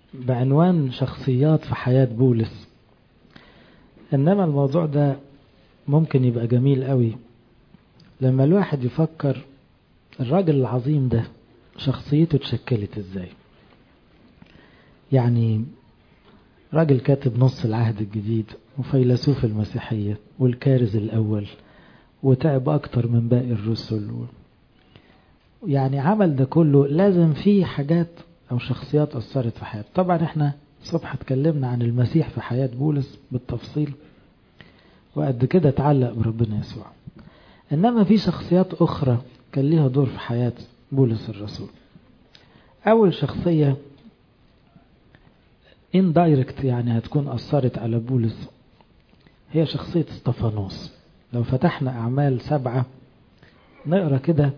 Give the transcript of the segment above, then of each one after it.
بعنوان شخصيات في حياة بولس. إنما الموضوع ده ممكن يبقى جميل قوي لما الواحد يفكر الراجل العظيم ده شخصيته اتشكلت ازاي. يعني راجل كاتب نص العهد الجديد وفيلسوف المسيحية والكارز الأول وتعب أكتر من باقي الرسل يعني عمل ده كله، لازم فيه حاجات أو شخصيات أثرت في حياته. طبعا احنا الصبح اتكلمنا عن المسيح في حياة بولس بالتفصيل وقد كده اتعلق بربنا يسوع، إنما في شخصيات أخرى كان ليها دور في حياة بولس الرسول. أول شخصية indirect يعني هتكون أثرت على بولس هي شخصية استفانوس. لو فتحنا أعمال 7 نقرأ كده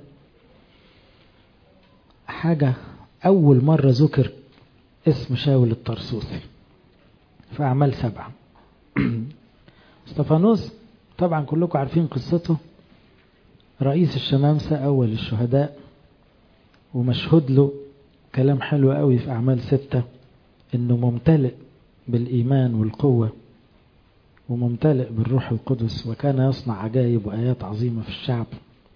حاجة. أول مرة ذكر اسم شاول الطرسوسي في أعمال 7. استفانوس طبعا كلكم عارفين قصته، رئيس الشمامسة أول الشهداء، ومشهود له كلام حلو قوي في أعمال 6 إنه ممتلئ بالإيمان والقوة وممتلئ بالروح القدس وكان يصنع عجائب وآيات عظيمة في الشعب.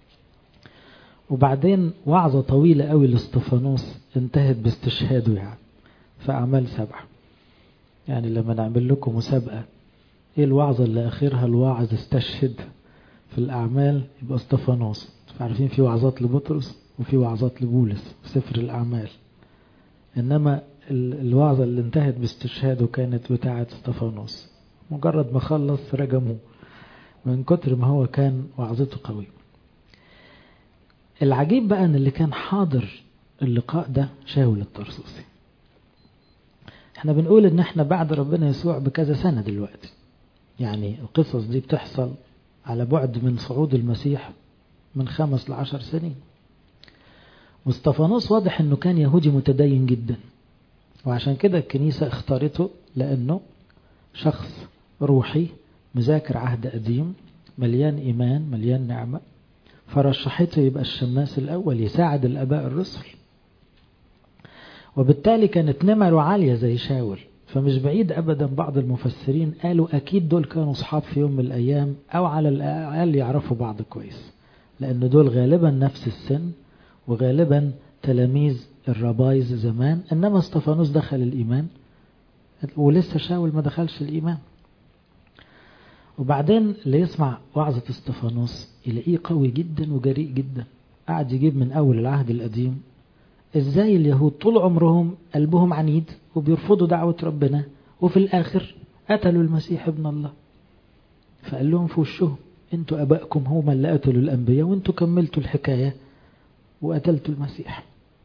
وبعدين وعظة طويلة قوي لاستفانوس انتهت باستشهاده يعني في أعمال 7. يعني لما نعمل لكم مسابقة ايه الوعظة اللي آخرها الواعظ استشهد في الأعمال يبقى استفانوس. عارفين في وعظات لبطرس وفي وعظات لبولس في سفر الأعمال، إنما الوعظة اللي انتهت باستشهاده كانت بتاعة استفانوس. مجرد ما خلص رجموه من كتر ما هو كان وعظته قوي. العجيب بقى ان اللي كان حاضر اللقاء ده شاول الطرسوسي. احنا بنقول ان احنا بعد ربنا يسوع بكذا سنة دلوقتي، يعني القصص دي بتحصل على بعد من صعود المسيح من 5 ل10 سنين. واستفانوس واضح انه كان يهودي متدين جدا، وعشان كده الكنيسة اختارته لانه شخص روحي مذاكر عهد قديم مليان ايمان مليان نعمة، فرشحته يبقى الشماس الأول يساعد الآباء الرسل، وبالتالي كانت نمره عالية زي شاول. فمش بعيد أبدا بعض المفسرين قالوا أكيد دول كانوا صحاب في يوم من الأيام، أو على الأقل يعرفوا بعض كويس، لأن دول غالبا نفس السن وغالبا تلاميذ الربايز زمان. إنما استفانوس دخل الإيمان ولسه شاول ما دخلش الإيمان. وبعدين اللي يسمع وعظة استفانوس يلاقيه قوي جدا وجريء جدا. قاعد يجيب من أول العهد القديم إزاي اليهود طول عمرهم قلبهم عنيد وبيرفضوا دعوة ربنا، وفي الآخر قتلوا المسيح ابن الله. فقال لهم في وشهم انتوا أبائكم هم اللي قتلوا الأنبياء وانتوا كملتوا الحكاية وقتلتوا المسيح.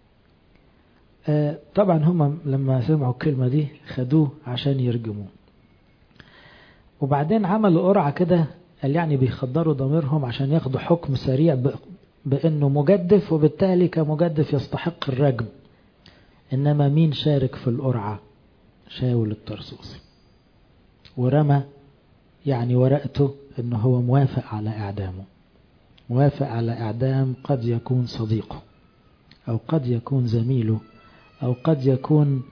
طبعا هم لما سمعوا الكلمة دي خدوه عشان يرجموه. وبعدين عملوا قرعة كده، قال يعني بيخدروا ضميرهم عشان ياخدوا حكم سريع بأنه مجدف، وبالتالي كمجدف يستحق الرجم. إنما مين شارك في القرعة؟ شاول الطرسوسي، ورمى يعني ورقته إنه هو موافق على إعدامه، موافق على إعدام قد يكون صديقه أو قد يكون زميله أو قد يكون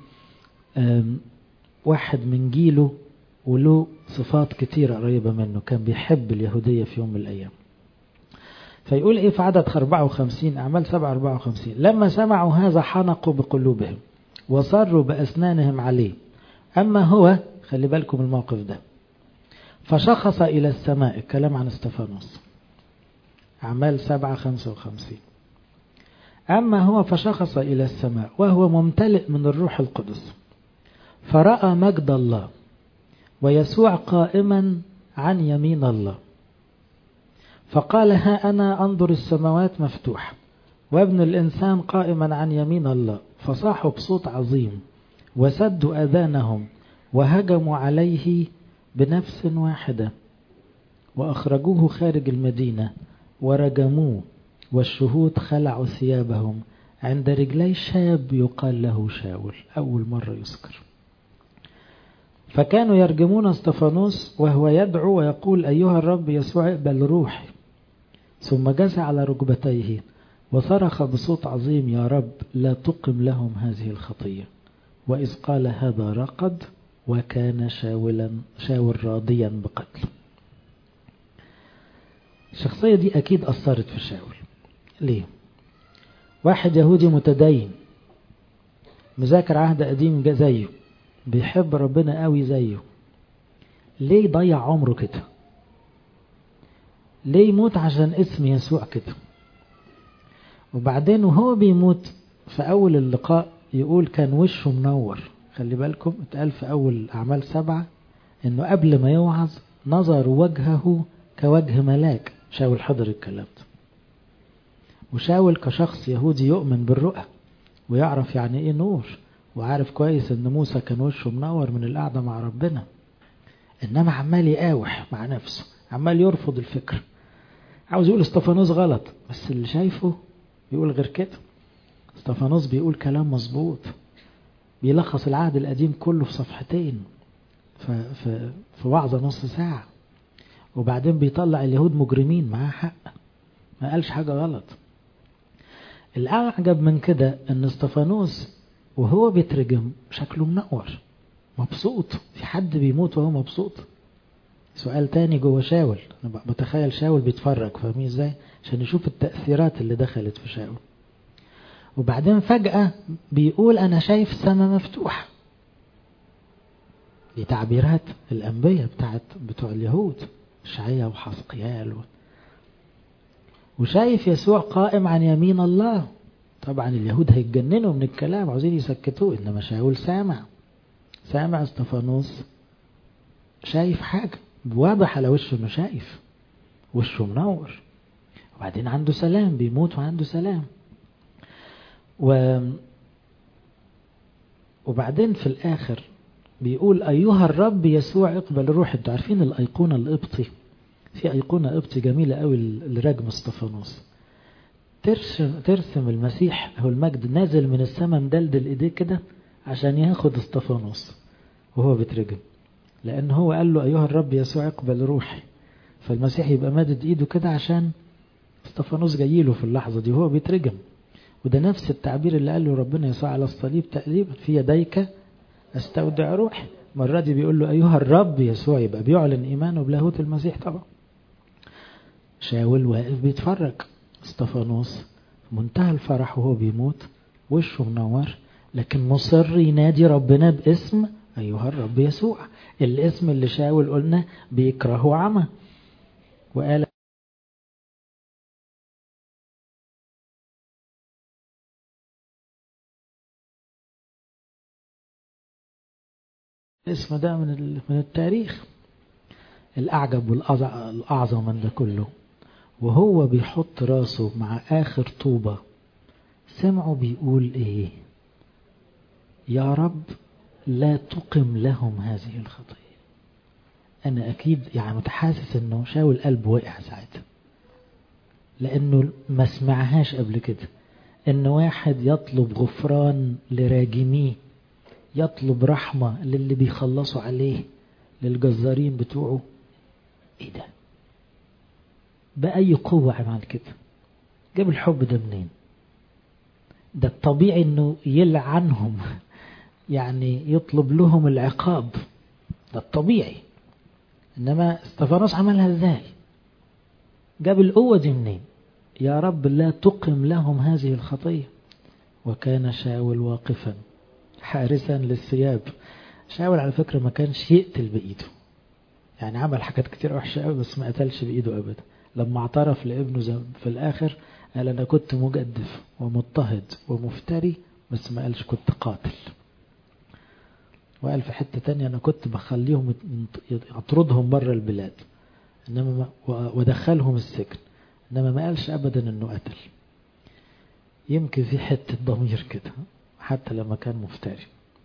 واحد من جيله وله صفات كتيرة قريبة منه، كان بيحب اليهودية في يوم من الأيام. فيقول إيه في عدد 54 أعمال 7:54 لما سمعوا هذا حنقوا بقلوبهم وصروا بأسنانهم عليه، أما هو خلي بالكم الموقف ده فشخص إلى السماء. الكلام عن استفانوس أعمال 7:55. أما هو فشخص إلى السماء وهو ممتلئ من الروح القدس فرأى مجد الله ويسوع قائما عن يمين الله، فقال ها أنا أنظر السماوات مفتوحة وابن الإنسان قائما عن يمين الله. فصاحوا بصوت عظيم وسدوا أذانهم وهجموا عليه بنفس واحدة وأخرجوه خارج المدينة ورجموه، والشهود خلعوا ثيابهم عند رجلي شاب يقال له شاول. أول مرة يذكر. فكانوا يرجمون استفانوس وهو يدعو ويقول أيها الرب يسوع اقبل روحي، ثم جثى على ركبتيه وصرخ بصوت عظيم يا رب لا تقم لهم هذه الخطية. وإذ قال هذا رقد وكان شاول راضيا بقتله. الشخصية دي أكيد أثرت في شاول. ليه؟ واحد يهودي متدين مذاكر عهد قديم زيه، بيحب ربنا قوي زيه، ليه يضيع عمره كده؟ ليه يموت عشان اسم يسوع كده؟ وبعدين وهو بيموت في أول اللقاء يقول كان وشه منور. خلي بالكم اتقال في أول أعمال 7 إنه قبل ما يوعظ نظر وجهه كوجه ملاك. شاول حضر الكلام ده، وشاول كشخص يهودي يؤمن بالرؤى ويعرف يعني ايه نور، وعارف كويس ان موسى كان وشه منور من القعدة مع ربنا. انما عمال يقاوح مع نفسه، عمال يرفض الفكر، عاوز يقول استفانوس غلط، بس اللي شايفه بيقول غير كده. استفانوس بيقول كلام مظبوط، بيلخص العهد القديم كله في صفحتين في وعظة نص ساعة، وبعدين بيطلع اليهود مجرمين، معاه حق، ما قالش حاجة غلط. الأعجب من كده ان استفانوس وهو بيترجم شكله منور مبسوط. في حد بيموت وهو مبسوط؟ سؤال تاني جوه شاول، انا بتخيل شاول بيتفرج، فاهمين ازاي؟ عشان يشوف التأثيرات اللي دخلت في شاول. وبعدين فجأة بيقول انا شايف السماء مفتوحة. دي تعبيرات الأنبياء بتوع اليهود، إشعياء وحزقيال وشايف يسوع قائم عن يمين الله. طبعا اليهود هيتجننوا من الكلام، عاوزين يسكتوه، انما شاول سامع استفانوس شايف حاجة واضح على وشه، انه شايف وشه منور، وبعدين عنده سلام، بيموت وعنده سلام. وبعدين في الآخر بيقول أيها الرب يسوع اقبل روحي. انتوا عارفين الأيقونة القبطي، في أيقونة قبطي جميلة قوي لرجم استفانوس، ترسم المسيح هو المجد نازل من السماء مدلدل ايديه كده عشان ياخد استفانوس وهو بيترجم، لأن هو قال له أيها الرب يسوع اقبل روحي، فالمسيح يبقى مادد ايده كده عشان استفانوس جايله في اللحظة دي وهو بيترجم. وده نفس التعبير اللي قال له ربنا يسوع على الصليب تقريبا، في يديك استودع روحي. مرة دي بيقول له أيها الرب يسوع، يبقى بيعلن إيمانه بلاهوت المسيح. طبعا شاول واقف بيتفرج، استفانوس منتهى الفرح وهو بيموت، وشه منور، لكن مصر ينادي ربنا باسم أيها الرب يسوع، الاسم اللي شاول قلنا بيكرهه عمى، وقال الاسم ده من التاريخ. الأعجب والأعظم من ده كله، وهو بيحط راسه مع آخر طوبة سمعه بيقول إيه؟ يا رب لا تقم لهم هذه الخطية. أنا أكيد يعني متحاسس إنه شاول قلبه وقع ساعتها، لأنه ما سمعهاش قبل كده، إن واحد يطلب غفران لراجميه، يطلب رحمة للي بيخلصوا عليه، للجزارين بتوعه. إيه ده؟ بأي قوة عمل كده؟ جاب الحب ده منين؟ ده الطبيعي إنه يلعنهم يعني يطلب لهم العقاب، ده الطبيعي. إنما استفانوس عملها إزاي؟ جاب القوة دي منين؟ يا رب لا تقم لهم هذه الخطية. وكان شاول واقفا حارسا للثياب. شاول على فكرة ما كانش يقتل بإيده، يعني عمل حاجات كتير وحشة قوي بس ما قتلش بإيده أبدا. لما اعترف لابنه في الآخر قال أنا كنت مجدف ومضطهد ومفتري، بس ما قالش كنت قاتل. وقال في حتة تانية أنا كنت بخليهم أطردهم بره البلاد إنما ودخلهم السجن، إنما ما قالش أبدا إنه قتل. يمكن في حتة ضمير كده حتى لما كان مفتري.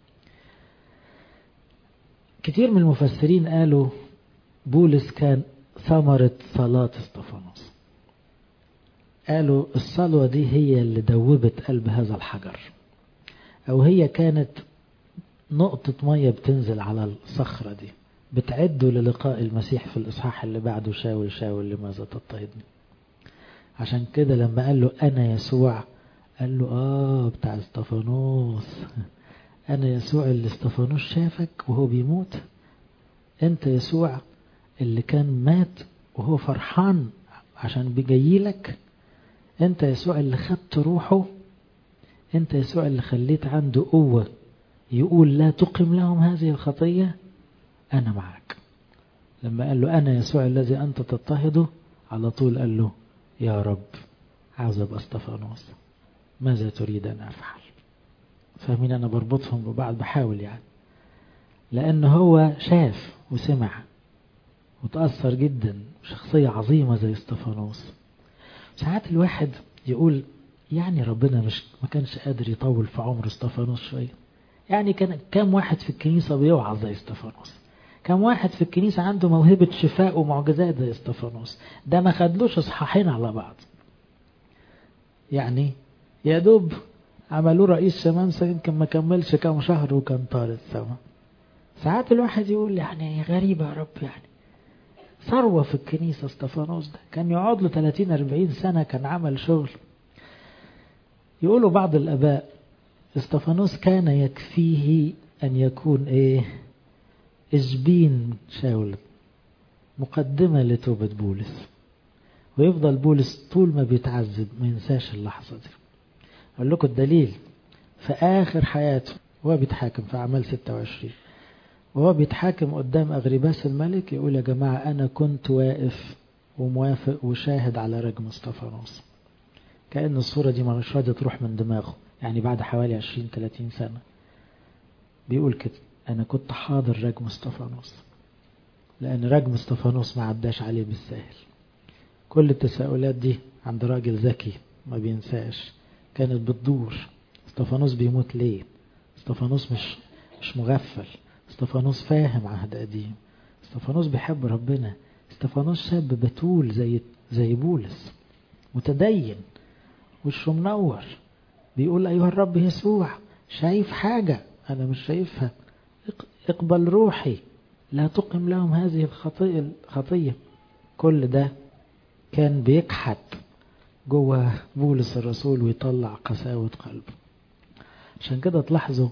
كتير من المفسرين قالوا بولس كان ثمرة صلاة استفانوس. قالوا الصلوة دي هي اللي دوبت قلب هذا الحجر، أو هي كانت نقطة مية بتنزل على الصخرة دي بتعده للقاء المسيح في الإصحاح اللي بعده، شاول شاول لماذا تضطهدني. عشان كده لما قال له أنا يسوع قال له بتاع استفانوس، أنا يسوع اللي استفانوس شافك وهو بيموت، أنت يسوع اللي كان مات وهو فرحان عشان بيجيلك، أنت يسوع اللي خدت روحه، أنت يسوع اللي خليت عنده قوة يقول لا تقم لهم هذه الخطية، أنا معك. لما قال له أنا يسوع الذي أنت تضطهده، على طول قال له يا رب عاوز أبقى استفانوس، ماذا تريد أن أفعل؟ فاهمين؟ أنا بربطهم ببعض، بحاول يعني، لأن هو شاف وسمع وتأثر جدا، شخصية عظيمة زي استفانوس. ساعات الواحد يقول يعني ربنا ما كانش قادر يطول في عمر استفانوس شوية؟ يعني كم واحد في الكنيسة بيوعظ زي استفانوس؟ كم واحد في الكنيسة عنده موهبة شفاء ومعجزات زي استفانوس؟ ده ما خدلوش اصحاحين على بعض، يعني يا دوب عملوه رئيس شمامسة، يمكن ما كملش كام شهر وكان طار السما. ساعات الواحد يقول يعني غريبة يا رب، يعني ثروة في الكنيسة استفانوس ده، كان يقعد له 30-40 سنة كان عمل شغل. يقولوا بعض الآباء استفانوس كان يكفيه أن يكون إجبين شاول، مقدمة لتوبة بولس، ويفضل بولس طول ما بيتعذب ما ينساش اللحظة دي. أقول لكم الدليل، في آخر حياته وهو بيتحاكم في أعمال 26، وهو بيتحاكم قدام أغرباس الملك، يقول يا جماعة أنا كنت واقف وموافق وشاهد على رجم استفانوس. كأن الصورة دي مش راضية تروح من دماغه، يعني بعد حوالي 20-30 سنة بيقول كده، أنا كنت حاضر رجم استفانوس، لأن رجم استفانوس ما عداش عليه بالسهل. كل التساؤلات دي عند راجل ذكي ما بينساش كانت بتدور. استفانوس بيموت ليه؟ استفانوس مش مغفل، استفانوس فاهم عهد قديم، استفانوس بيحب ربنا، استفانوس شاب بتول زي بولس، متدين وشه منور، بيقول أيها الرب يسوع شايف حاجة أنا مش شايفها، اقبل روحي، لا تقم لهم هذه الخطية. كل ده كان بيكحت جوه بولس الرسول ويطلع قساوة قلبه. عشان كده تلاحظوا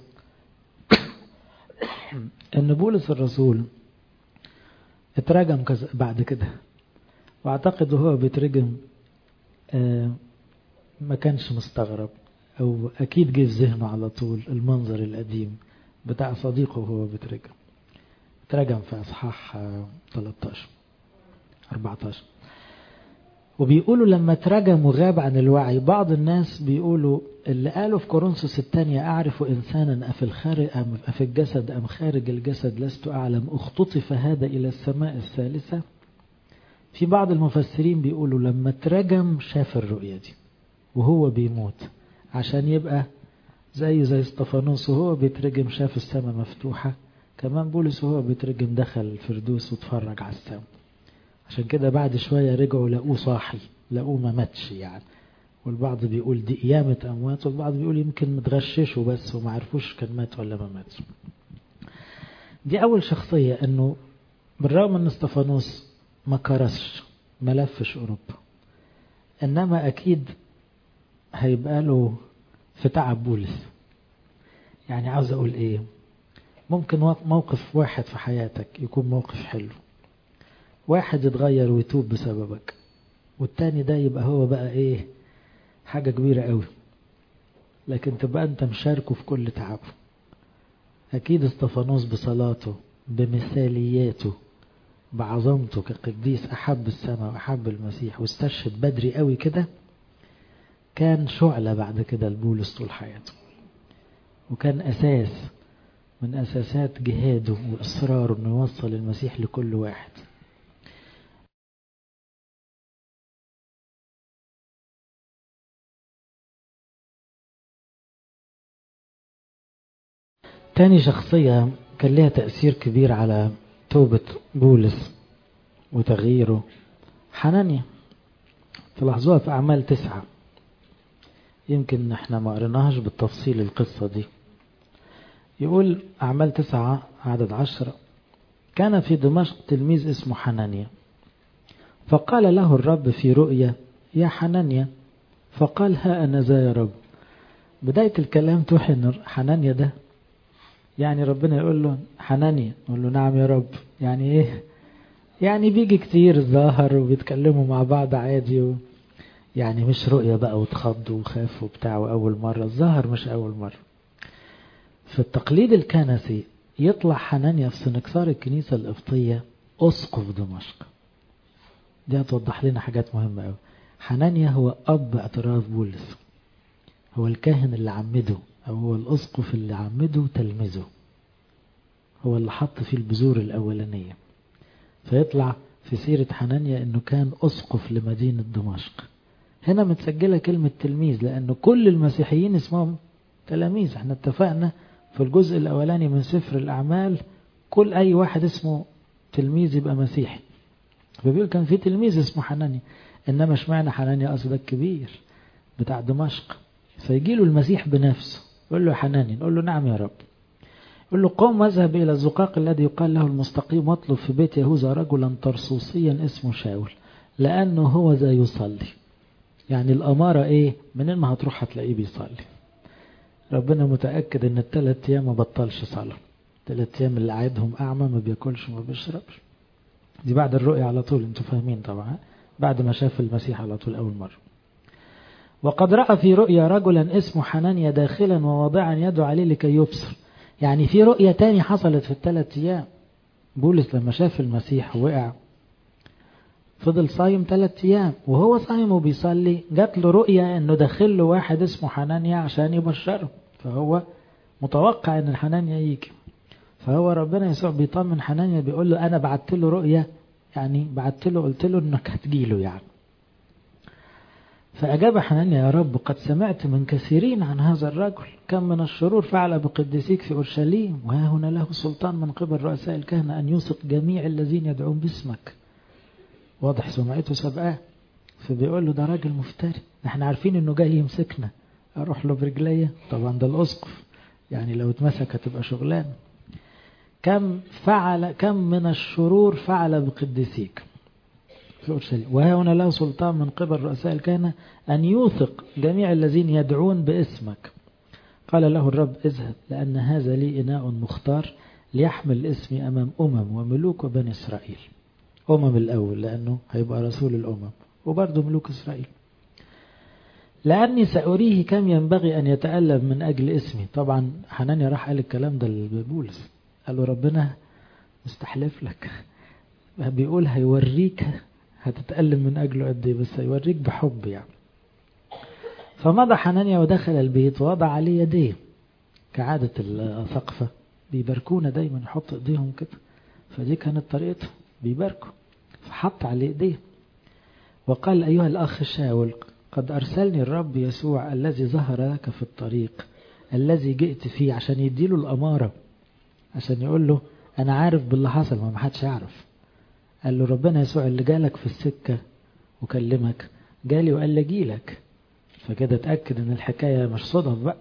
ان بولس الرسول اترجم بعد كده، واعتقد وهو بيترجم ما كانش مستغرب، او اكيد جه في ذهنه على طول المنظر القديم بتاع صديقه وهو بيترجم. اترجم في اصحاح 13-14، وبيقولوا لما ترجم وغاب عن الوعي، بعض الناس بيقولوا اللي قالوا في كورنثوس الثانية أعرف إنسانا أفي الخارج أم أفي الجسد أم خارج الجسد لست أعلم، اختطف هذا إلى السماء الثالثة. في بعض المفسرين بيقولوا لما ترجم شاف الرؤية دي وهو بيموت، عشان يبقى زي استفانوس وهو بيترجم شاف السماء مفتوحة، كمان بولس وهو بيترجم دخل الفردوس واتفرج على السماء. عشان كده بعد شوية رجعوا لقوه صاحي، لقوه ما ماتش يعني. والبعض بيقول دي قيامة أموات، والبعض بيقول يمكن متغششوا بس وما عرفوش كان مات ولا ما مات. دي أول شخصية، أنه بالرغم أن استفانوس ما كرسش ما لفش أوروبا، إنما أكيد هيبقى له في تعب بولس. يعني عاوز أقول ممكن موقف واحد في حياتك يكون موقف حلو، واحد يتغير ويتوب بسببك، والتاني ده يبقى هو بقى حاجة كبيرة قوي، لكن تبقى أنت مشاركه في كل تعبه. أكيد استفانوس بصلاته بمثالياته بعظمته كقديس أحب السماء وأحب المسيح واستشهد بدري قوي كده، كان شعلة بعد كده لبولس طول حياته، وكان أساس من أساسات جهاده وإصراره أنه يوصل المسيح لكل واحد. تاني شخصية كان لها تأثير كبير على توبة بولس وتغييره حنانيا. تلاحظوها في أعمال 9، يمكن احنا ما قرناهاش بالتفصيل القصة دي. يقول أعمال 9 عدد 10، كان في دمشق تلميذ اسمه حنانيا، فقال له الرب في رؤيا يا حنانيا، فقال ها أنا ذا يا رب. بداية الكلام توحي أن حنانيا ده يعني ربنا يقول له حنانيا، يقول له نعم يا رب. يعني ايه؟ يعني بيجي كتير الظاهر وبيتكلموا مع بعض عادي يعني مش رؤية بقى وتخض وخاف وبتاع وأول مرة، الظاهر مش أول مرة. في التقليد الكنسي يطلع حنانيا في سنكسار الكنيسة القبطية أسقف دمشق. دي هتوضح لنا حاجات مهمة أوي. حنانيا هو أب اعتراف بولس، هو الكاهن اللي عمده، أو هو الأسقف اللي عمده تلمذه، هو اللي حط فيه البذور الأولانية. فيطلع في سيرة حنانيا أنه كان أسقف لمدينة دمشق. هنا متسجلة كلمة تلميذ لأنه كل المسيحيين اسمهم تلاميذ. احنا اتفقنا في الجزء الأولاني من سفر الأعمال كل أي واحد اسمه تلميذ يبقى مسيحي. فبيقول كان في تلميذ اسمه حنانيا، إنما اشمعنى حنانيا قصدك كبير بتاع دمشق. فيجي له المسيح بنفسه يقول له حنانيا، يقول له نعم يا رب. يقول له قم واذهب إلى الزقاق الذي يقال له المستقيم واطلب في بيت يهوذا رجلا طرسوسيا اسمه شاول لأنه هو ذا يصلي. يعني الأمارة إيه؟ منين ما هتروح هتلاقيه بيصلي. ربنا متأكد إن ال3 أيام ما بطلش صلاة. 3 أيام اللي قاعدهم أعمى ما بياكلش وما بيشربش. دي بعد الرؤية على طول، انتوا فاهمين طبعا، بعد ما شاف المسيح على طول أول مرة. وقد رأى في رؤيا رجلا اسمه حنانيا داخلا وواضعا يده عليه لكي يبصر. يعني في رؤية تاني حصلت في ال3 أيام. بولس لما شاف المسيح وقع فضل صايم 3 أيام، وهو صايم وبيصلي جات له رؤية انه داخل له واحد اسمه حنانيا عشان يبشره، فهو متوقع ان حنانيا يجي. فهو ربنا يسوع بيطمن حنانيا بيقول له انا بعت له رؤية، يعني بعت له قلت له انك هتجيله يعني. فأجاب حنانيا يا رب قد سمعت من كثيرين عن هذا الرجل، كم من الشرور فعل بقديسيك في أورشليم، وها هنا له سلطان من قبل رؤساء الكهنة أن يوثق جميع الذين يدعون باسمك. واضح سمعته سبقاه. فبيقول له ده راجل مفتري، احنا عارفين انه جاي يمسكنا، اروح له برجليه؟ طبعا ده الاسقف، يعني لو اتمسك هتبقى شغلان. كم من الشرور فعل بقديسيك في أورشليم، وها هنا له سلطان من قبل رؤساء الكهنة أن يوثق جميع الذين يدعون باسمك. قال له الرب اذهب لأن هذا لي إناء مختار ليحمل اسمي أمام وملوك وبني إسرائيل. الأول لأنه هيبقى رسول الأمم، وبرضه ملوك إسرائيل. لأني سأريه كم ينبغي أن يتألم من أجل اسمي. طبعا حنانيا راح قال الكلام ده لبولس، قال له ربنا مستحلف لك، بيقول هيوريك هتتألم من أجله قد ايه، بس هيوريك بحب يعني. فمضى حنانيا ودخل البيت ووضع عليه يديه، كعادة الثقفة بيباركونا دايما، يحط ايديهم كده، فدي كانت طريقته بيباركوا. فحط عليه ايديه وقال أيها الأخ شاول قد أرسلني الرب يسوع الذي ظهر لك في الطريق الذي جئت فيه، عشان يديله الأمارة، عشان يقول له أنا عارف باللي حصل ما حدش يعرف. قال له ربنا يسوع اللي جالك في السكة وكلمك جالي وقال لي أجيلك. فكده اتأكد ان الحكاية مش صدف بقى.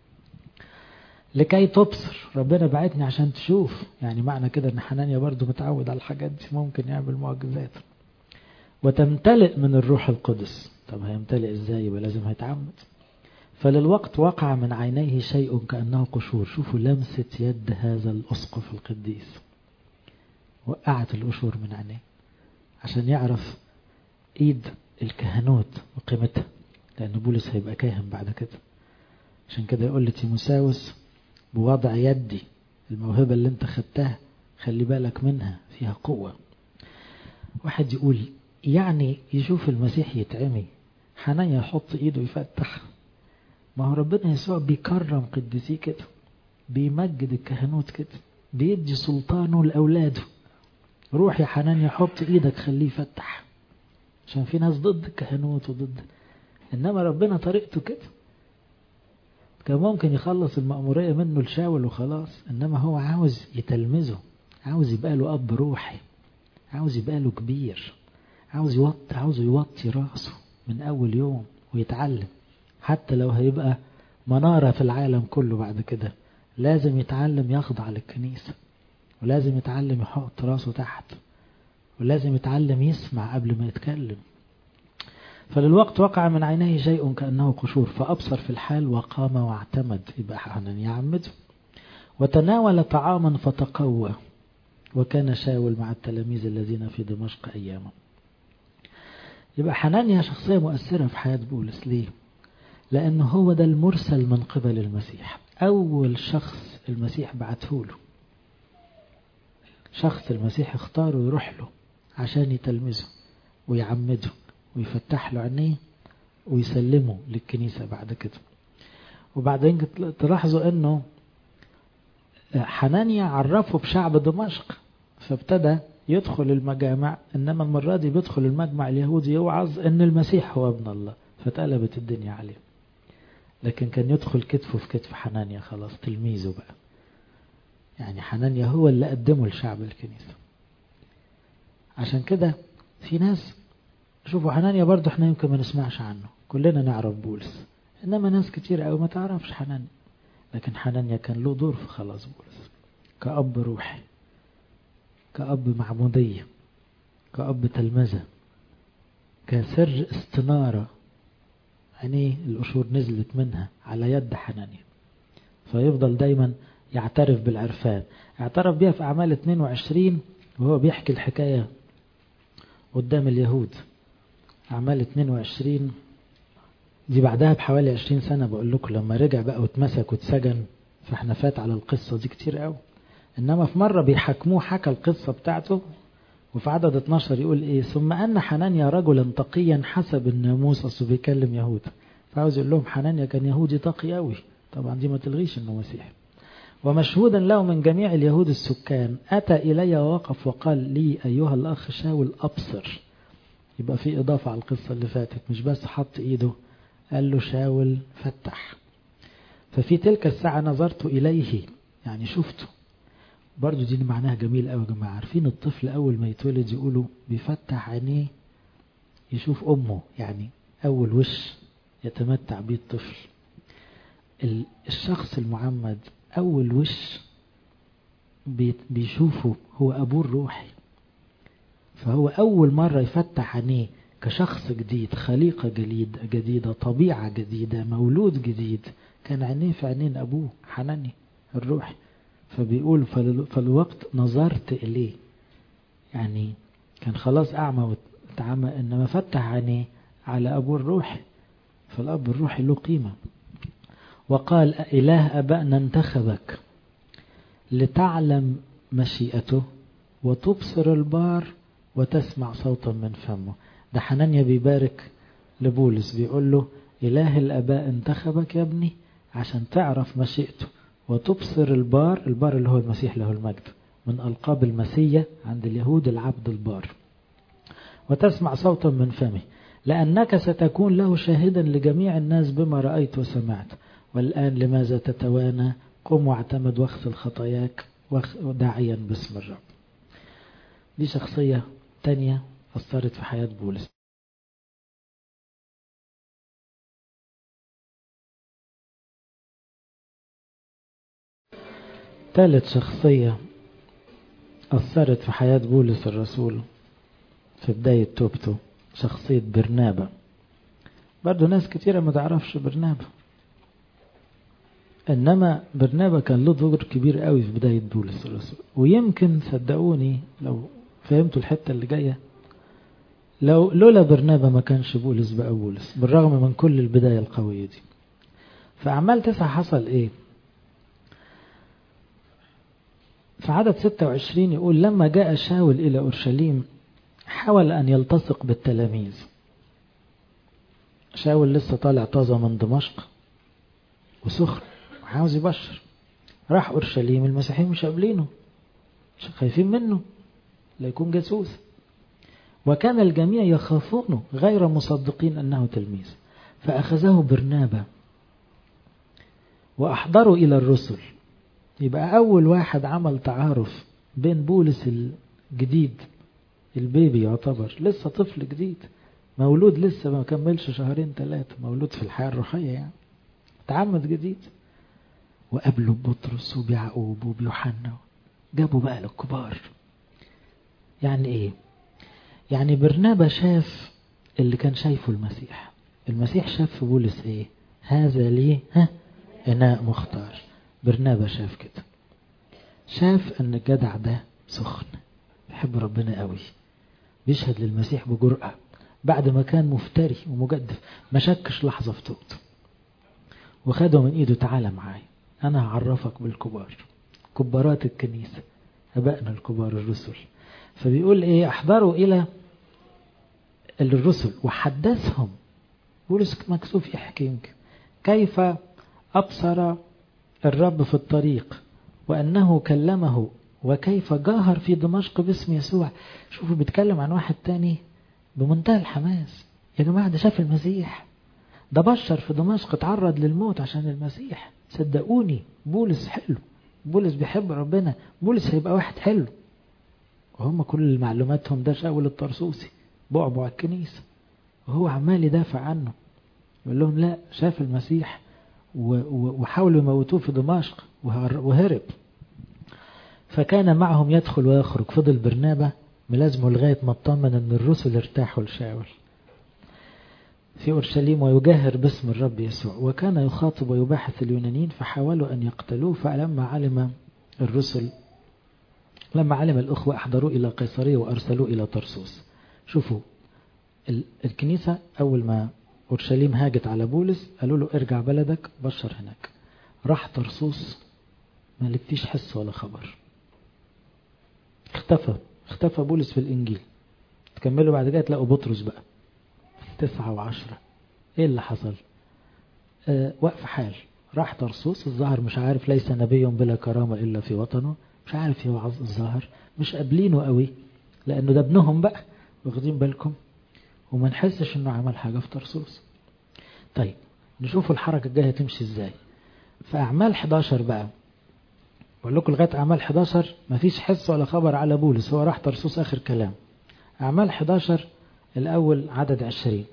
لكي تبصر، ربنا بعتني عشان تشوف. يعني معنى كده ان حنانيا برضو متعود على الحاجات دي، ممكن يعمل معجزات. وتمتلئ من الروح القدس. طب هيمتلئ ازاي؟ يبقى لازم هيتعمد. فللوقت وقع من عينيه شيء كأنه قشور. شوفوا لمسة يد هذا الأسقف القديس، وقعت القشور من عينيه عشان يعرف ايد الكهنوت وقيمتها، لأن بولس هيبقى كاهن بعد كده. عشان كده يقول لتيموساوس بوضع يدي، الموهبة اللي انت خدتها خلي بالك منها، فيها قوة. واحد يقول يعني يشوف المسيح يتعمي، حنانيا يحط ايده يفتح. ما هو ربنا يسوع بيكرم قديسيه كده، بيمجد الكهنوت كده، بيدي سلطانه لأولاده. روح يا حنانيا حط ايدك خليه يفتح، عشان في ناس ضد الكهنوت وضد، إنما ربنا طريقته كده. كان ممكن يخلص المأمورية منه لشاول وخلاص، إنما هو عاوز يتلمذه، عاوز يبقى له أب روحي، عاوز يبقى له كبير، عاوز يوطي رأسه من أول يوم ويتعلم. حتى لو هيبقى منارة في العالم كله بعد كده، لازم يتعلم يخضع للكنيسة، ولازم يتعلم يحط رأسه تحت، ولازم يتعلم يسمع قبل ما يتكلم. فللوقت وقع من عينيه شيء كأنه قشور، فأبصر في الحال وقام واعتمد. يبقى حنانيا عمده. وتناول طعاما فتقوى، وكان شاول مع التلاميذ الذين في دمشق أياما. يبقى حنانيا شخصية مؤثرة في حياة بولس. ليه؟ لأنه هو ده المرسل من قبل المسيح، أول شخص المسيح بعته له، شخص المسيح اختاره يروح له عشان يتلمذه ويعمده ويفتح له عينيه ويسلمه للكنيسة بعد كده. وبعدين تلاحظوا أنه حنانيا عرفه بشعب دمشق، فابتدى يدخل المجامع، إنما المرة دي بيدخل المجمع اليهودي يوعظ أن المسيح هو ابن الله، فتقلبت الدنيا عليه. لكن كان يدخل كتفه في كتف حنانيا، خلاص تلميذه بقى. يعني حنانيا هو اللي قدمه لشعب الكنيسة. عشان كده في ناس، شوفوا حنانيا برضو احنا يمكن ما نسمعش عنه، كلنا نعرف بولس، إنما ناس كتير قوي ما تعرفش حنانيا. لكن حنانيا كان له دور في خلاص بولس، كأب روحي، كأب معمودية، كأب تلمذة، كسر استنارة عينيه القشور نزلت منها على يد حنانيا، فيفضل دايما يعترف بالعرفان. اعترف بيها في أعمال 22 وهو بيحكي الحكاية قدام اليهود. أعمال 22 دي بعدها بحوالي 20 سنة بقول لكم، لما رجع بقى واتمسك واتسجن، فاحنا فات على القصة دي كتير قوي. إنما في مرة بيحكموه حكى القصة بتاعته، وفي عدد 12 يقول إيه: ثم أن حنانيا رجلا تقيا حسب الناموس، أصله بيكلم يهود، فعاوز يقول لهم حنانيا كان يهودي تقي قوي، طبعا دي ما تلغيش إنه مسيحي، ومشهودا له من جميع اليهود السكان، أتى إلي ووقف وقال لي: أيها الأخ شاول أبصر. يبقى في إضافة على القصة اللي فاتت، مش بس حط إيده، قال له شاول فتح. ففي تلك الساعة نظرت إليه، يعني شفته. برضو دي معناها جميل قوي يا جماعة. عارفين الطفل أول ما يتولد يقولوا بيفتح عينيه يشوف أمه، يعني أول وش يتمتع به الطفل. الشخص المعمد أول وش بيشوفه هو أبوه الروحي، فهو أول مرة يفتح عينيه كشخص جديد، خليقة جديدة، طبيعة جديدة، مولود جديد، كان عينيه في عينين أبوه حنانيا الروحي. فبيقول فالوقت نظرت إليه، يعني كان خلاص أعمى وتعمى، إنما فتح عينيه على أبوه الروحي، فالأب الروحي له قيمة. وقال: إله أبائنا انتخبك لتعلم مشيئته وتبصر البار وتسمع صوتا من فمه. ده حنانيا بيبارك لبولس، بيقول له: إله الآباء انتخبك يا ابني عشان تعرف مشيئته وتبصر البار. البار اللي هو المسيح له المجد، من ألقاب المسيح عند اليهود العبد البار. وتسمع صوتا من فمه، لأنك ستكون له شاهدا لجميع الناس بما رأيت وسمعت. والآن لماذا تتوانى؟ قم واعتمد واغسل خطاياك وداعيا باسم الرب. دي شخصية تانية أثرت في حياة بولس. ثالث شخصية أثرت في حياة بولس الرسول في بداية توبته، شخصية برنابا. برضو ناس كتيرة ما تعرفش برنابا، إنما برنابا كان له دور كبير قوي في بداية بولس الرسول. ويمكن صدقوني لو فهمتوا الحتة اللي جاية، لولا برنابا ما كانش بولس بقى بولس، بالرغم من كل البداية القوية دي. فأعمال 9 حصل إيه؟ في عدد 26 يقول: لما جاء شاول إلى أورشليم حاول أن يلتصق بالتلاميذ. شاول لسه طالع طازة من دمشق وسخن وعاوز يبشر، راح أورشليم، المسيحيين مش قابلينه، مش خايفين منه لا يكون جاسوس، وكان الجميع يخافونه غير مصدقين أنه تلميذ. فأخذه برنابا وأحضروا إلى الرسل. يبقى أول واحد عمل تعارف بين بولس الجديد، البيبي يعتبر لسه طفل جديد، مولود لسه ما كملش 2-3 شهور، مولود في الحياة الروحية يعني، تعمد جديد، وقابلوا بطرس وبيعقوب وبيوحنا، جابوا بقى للكبار. يعني ايه؟ يعني برنابا شاف اللي كان شايفه المسيح. المسيح شاف في بولس ايه؟ هذا ليه إناء مختار. برنابا شاف كده، شاف ان الجدع ده سخن، بيحب ربنا قوي، بيشهد للمسيح بجرأة بعد ما كان مفتري ومجدف، ما شكش لحظة في توبته، وخده من ايده، تعالى معايا انا هعرفك بالكبار، كبارات الكنيسة، ابائنا الكبار الرسل. فبيقول ايه، احضروا الى الرسل وحدثهم. بولس مكسوف يحكي يمكن كيف أبصر الرب في الطريق وأنه كلمه، وكيف جاهر في دمشق باسم يسوع. شوفوا بيتكلم عن واحد تاني بمنتهى الحماس. يا جماعة ده شاف المسيح، ده بشر في دمشق، اتعرض للموت عشان المسيح. صدقوني بولس حلو، بولس بيحب ربنا، بولس هيبقى واحد حلو. وهم كل معلوماتهم ده شاول الطرسوسي بعبع الكنيسة، وهو عمال يدافع عنه، يقول لهم لا، شاف المسيح وحاولوا يموتوه في دمشق وهرب. فكان معهم يدخل ويخرج. فضل برنابا ملازمه لغاية ما اطمن ان الرسل ارتاحوا لشاول في أورشليم ويجاهر باسم الرب يسوع. وكان يخاطب ويباحث اليونانيين فحاولوا أن يقتلوه. فلما علم الرسل، لما علم الأخوة أحضروا إلى قيصرية وأرسلوا إلى طرسوس. شوفوا الكنيسة أول ما أورشليم هاجت على بولس قالوا له ارجع بلدك، بشر هناك. راح طرسوس ما لقيش حس ولا خبر، اختفى بولس في الإنجيل. تكملوا بعد كده تلاقوا بطرس بقى 9 و10. ايه اللي حصل؟ وقف حال. راح طرسوس، الظاهر مش عارف، ليس نبي بلا كرامة إلا في وطنه، مش عارف يوعظ، الظاهر مش قابلينه قوي لأنه ده ابنهم بقى، واخدين بالكم، وما نحسش انه عمل حاجة في طرسوس. طيب نشوفوا الحركة الجاية تمشي ازاي. في أعمال 11 بقى، بقول لكم لغاية أعمال 11 مفيش حس ولا خبر على بولس، هو راح طرسوس آخر كلام. أعمال 11 الأول عدد 20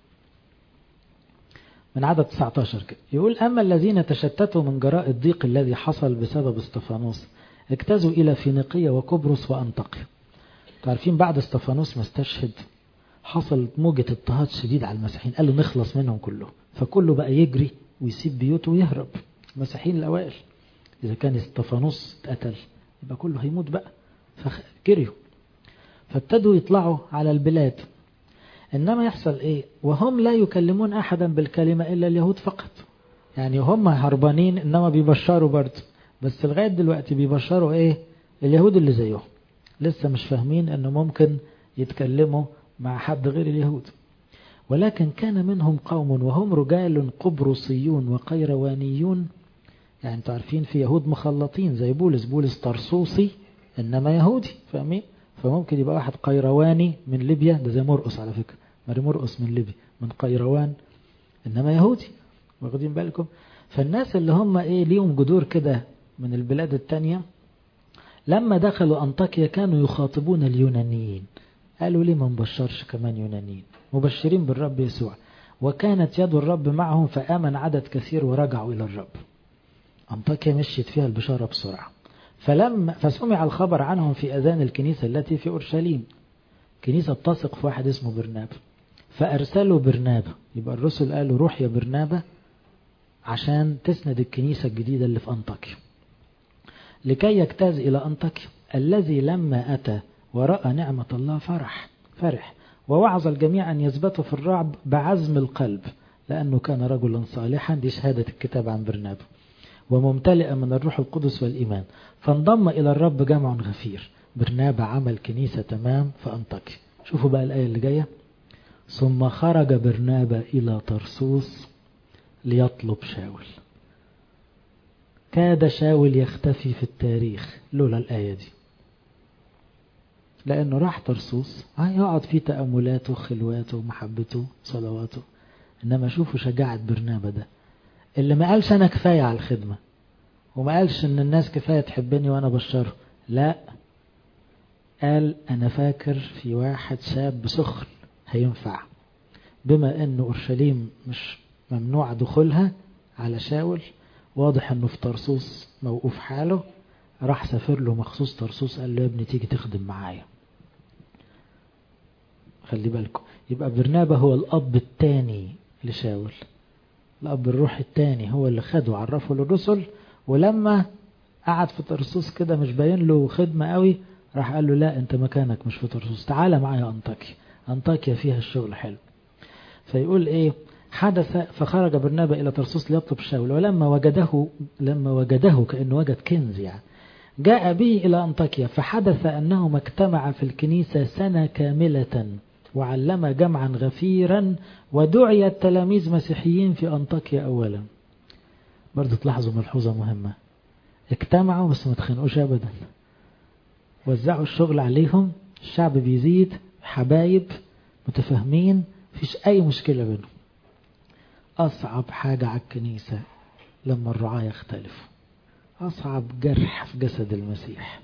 من عدد 19 كده يقول: أما الذين تشتتوا من جراء الضيق الذي حصل بسبب استفانوس اجتازوا إلى فينيقية وقبرص وأنطاكيا. تعرفين بعد استفانوس ما استشهد حصلت موجة اضطهاد شديد على المسيحيين، قالوا نخلص منهم كله، فكله بقى يجري ويسيب بيوته ويهرب. المسيحيين الأوائل إذا كان استفانوس اتقتل يبقى كله هيموت بقى، فجريوا، فابتدوا يطلعوا على البلاد. إنما يحصل إيه؟ وهم لا يكلمون أحدا بالكلمة إلا اليهود فقط. يعني هم هربانين إنما بيبشروا برضه، بس لغاية دلوقتي بيبشروا إيه؟ اليهود اللي زيهم، لسه مش فاهمين إنه ممكن يتكلموا مع حد غير اليهود. ولكن كان منهم قوم وهم رجال قبرصيون وقيروانيون. يعني انتوا عارفين في يهود مخلطين زي بولس طرسوسي إنما يهودي، فاهمين؟ فممكن يبقى واحد قيرواني من ليبيا، ده زي مرقس على فكرة، ماري مرقس من ليبيا من قيروان إنما يهودي، واخدين بالكم؟ فالناس اللي هم إيه ليهم جذور كده من البلاد التانية لما دخلوا أنطاكيا كانوا يخاطبون اليونانيين. قالوا ليه ما نبشرش كمان يونانيين، مبشرين بالرب يسوع. وكانت يد الرب معهم فآمن عدد كثير ورجعوا إلى الرب. أنطاكيا مشيت فيها البشارة بسرعة. فسمع الخبر عنهم في أذان الكنيسة التي في أورشليم. كنيسة بتثق في واحد اسمه برنابا، فأرسلوا برنابا. يبقى الرسل قالوا روح يا برنابا عشان تسند الكنيسة الجديدة اللي في أنطاكيا، لكي يجتاز إلى أنطاكيا. الذي لما أتى ورأى نعمة الله فرح ووعظ الجميع أن يثبتوا في الرعب بعزم القلب، لأنه كان رجلا صالحا. دي شهادة الكتاب عن برنابا، وممتلئا من الروح القدس والإيمان. فانضم إلى الرب جمع غفير. برنابا عمل كنيسة تمام في أنطاكيا. شوفوا بقى الآية اللي جاية: ثم خرج برنابا إلى طرسوس ليطلب شاول. كاد شاول يختفي في التاريخ لولا الآية دي، لأنه راح طرسوس هيقعد في تأملاته خلواته محبته صلواته. إنما شوفوا شجاعة برنابا ده اللي ما قالش أنا كفاية على الخدمة، وما قالش إن الناس كفاية تحبني وأنا بشره، لا، قال أنا فاكر في واحد شاب سخن هينفع، بما إنه أورشليم مش ممنوع دخولها على شاول، واضح إنه في طرسوس موقوف حاله، راح سافر له مخصوص طرسوس، قال له يا ابني تيجي تخدم معايا. خلي بالكم، يبقى برنابا هو الأب الثاني لشاول، الأب الروحي الثاني، هو اللي خده وعرفه للرسل. ولما قعد في طرسوس كده مش باين له خدمة قوي، راح قال له لا انت مكانك مش في طرسوس، تعالى معايا أنطاكيا. أنطاكيا فيها الشغل حلو. فيقول ايه حدث فخرج برنابا إلى طرسوس ليطلب شاول، ولما وجده كأنه وجد كنز يعني، جاء به إلى أنطاكيا. فحدث أنهما اجتمع في الكنيسة سنة كاملة وعلم جمعا غفيرا، ودعي التلاميذ مسيحيين في أنطاكيا أولا. برضو تلاحظوا ملحوظة مهمة، اجتمعوا بس ما تخنقوش أبدا، وزعوا الشغل عليهم، الشعب بيزيد، حبايب متفاهمين، مفيش أي مشكلة بينهم. أصعب حاجة على الكنيسة لما الرعاة يختلفوا، أصعب جرح في جسد المسيح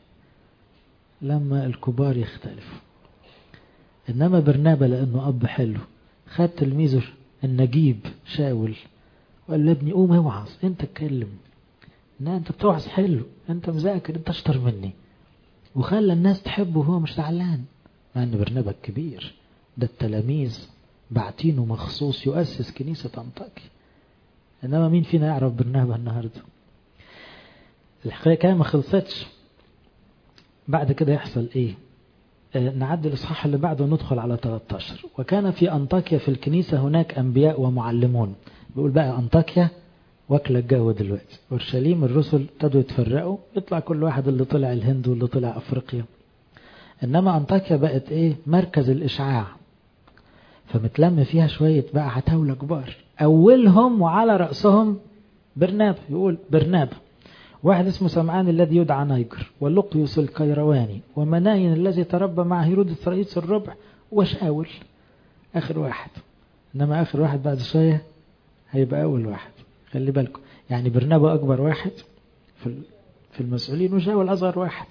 لما الكبار يختلفوا. إنما برنابا لأنه أب حلو خد تلميذه النجيب شاول وقال له ابني قوم اوعظ، انت اتكلم، انت بتوعظ حلو، انت مذاكر، انت اشطر مني، وخلى الناس تحبه وهو مش زعلان. مع ان برنابا الكبير ده التلاميذ بعتينه مخصوص يؤسس كنيسة أنطاكيا. إنما مين فينا يعرف برنابا النهاردة؟ الحكاية ما خلصتش. بعد كده يحصل إيه؟ نعدي الإصحاح اللي بعده وندخل على 13. وكان في أنطاكيا في الكنيسة هناك أنبياء ومعلمون. بيقول بقى أنطاكيا واكلة الجو دلوقتي، أورشليم الرسل ابتدوا يتفرقوا، يطلع كل واحد اللي طلع الهند واللي طلع أفريقيا. إنما أنطاكيا بقت إيه؟ مركز الإشعاع، فمتلم فيها شوية بقى عتاولة كبار، أولهم وعلى رأسهم برنابا. يقول برنابا واحد اسمه سمعان الذي يدعى نيجر، ولقيوس الكيرواني، ومناين الذي تربى مع هيرودس رئيس الربع، وشاول آخر واحد. إنما آخر واحد بعد شوية هيبقى أول واحد، خلي بالكم. يعني برنابا أكبر واحد في المسؤولين، وشاول أصغر واحد.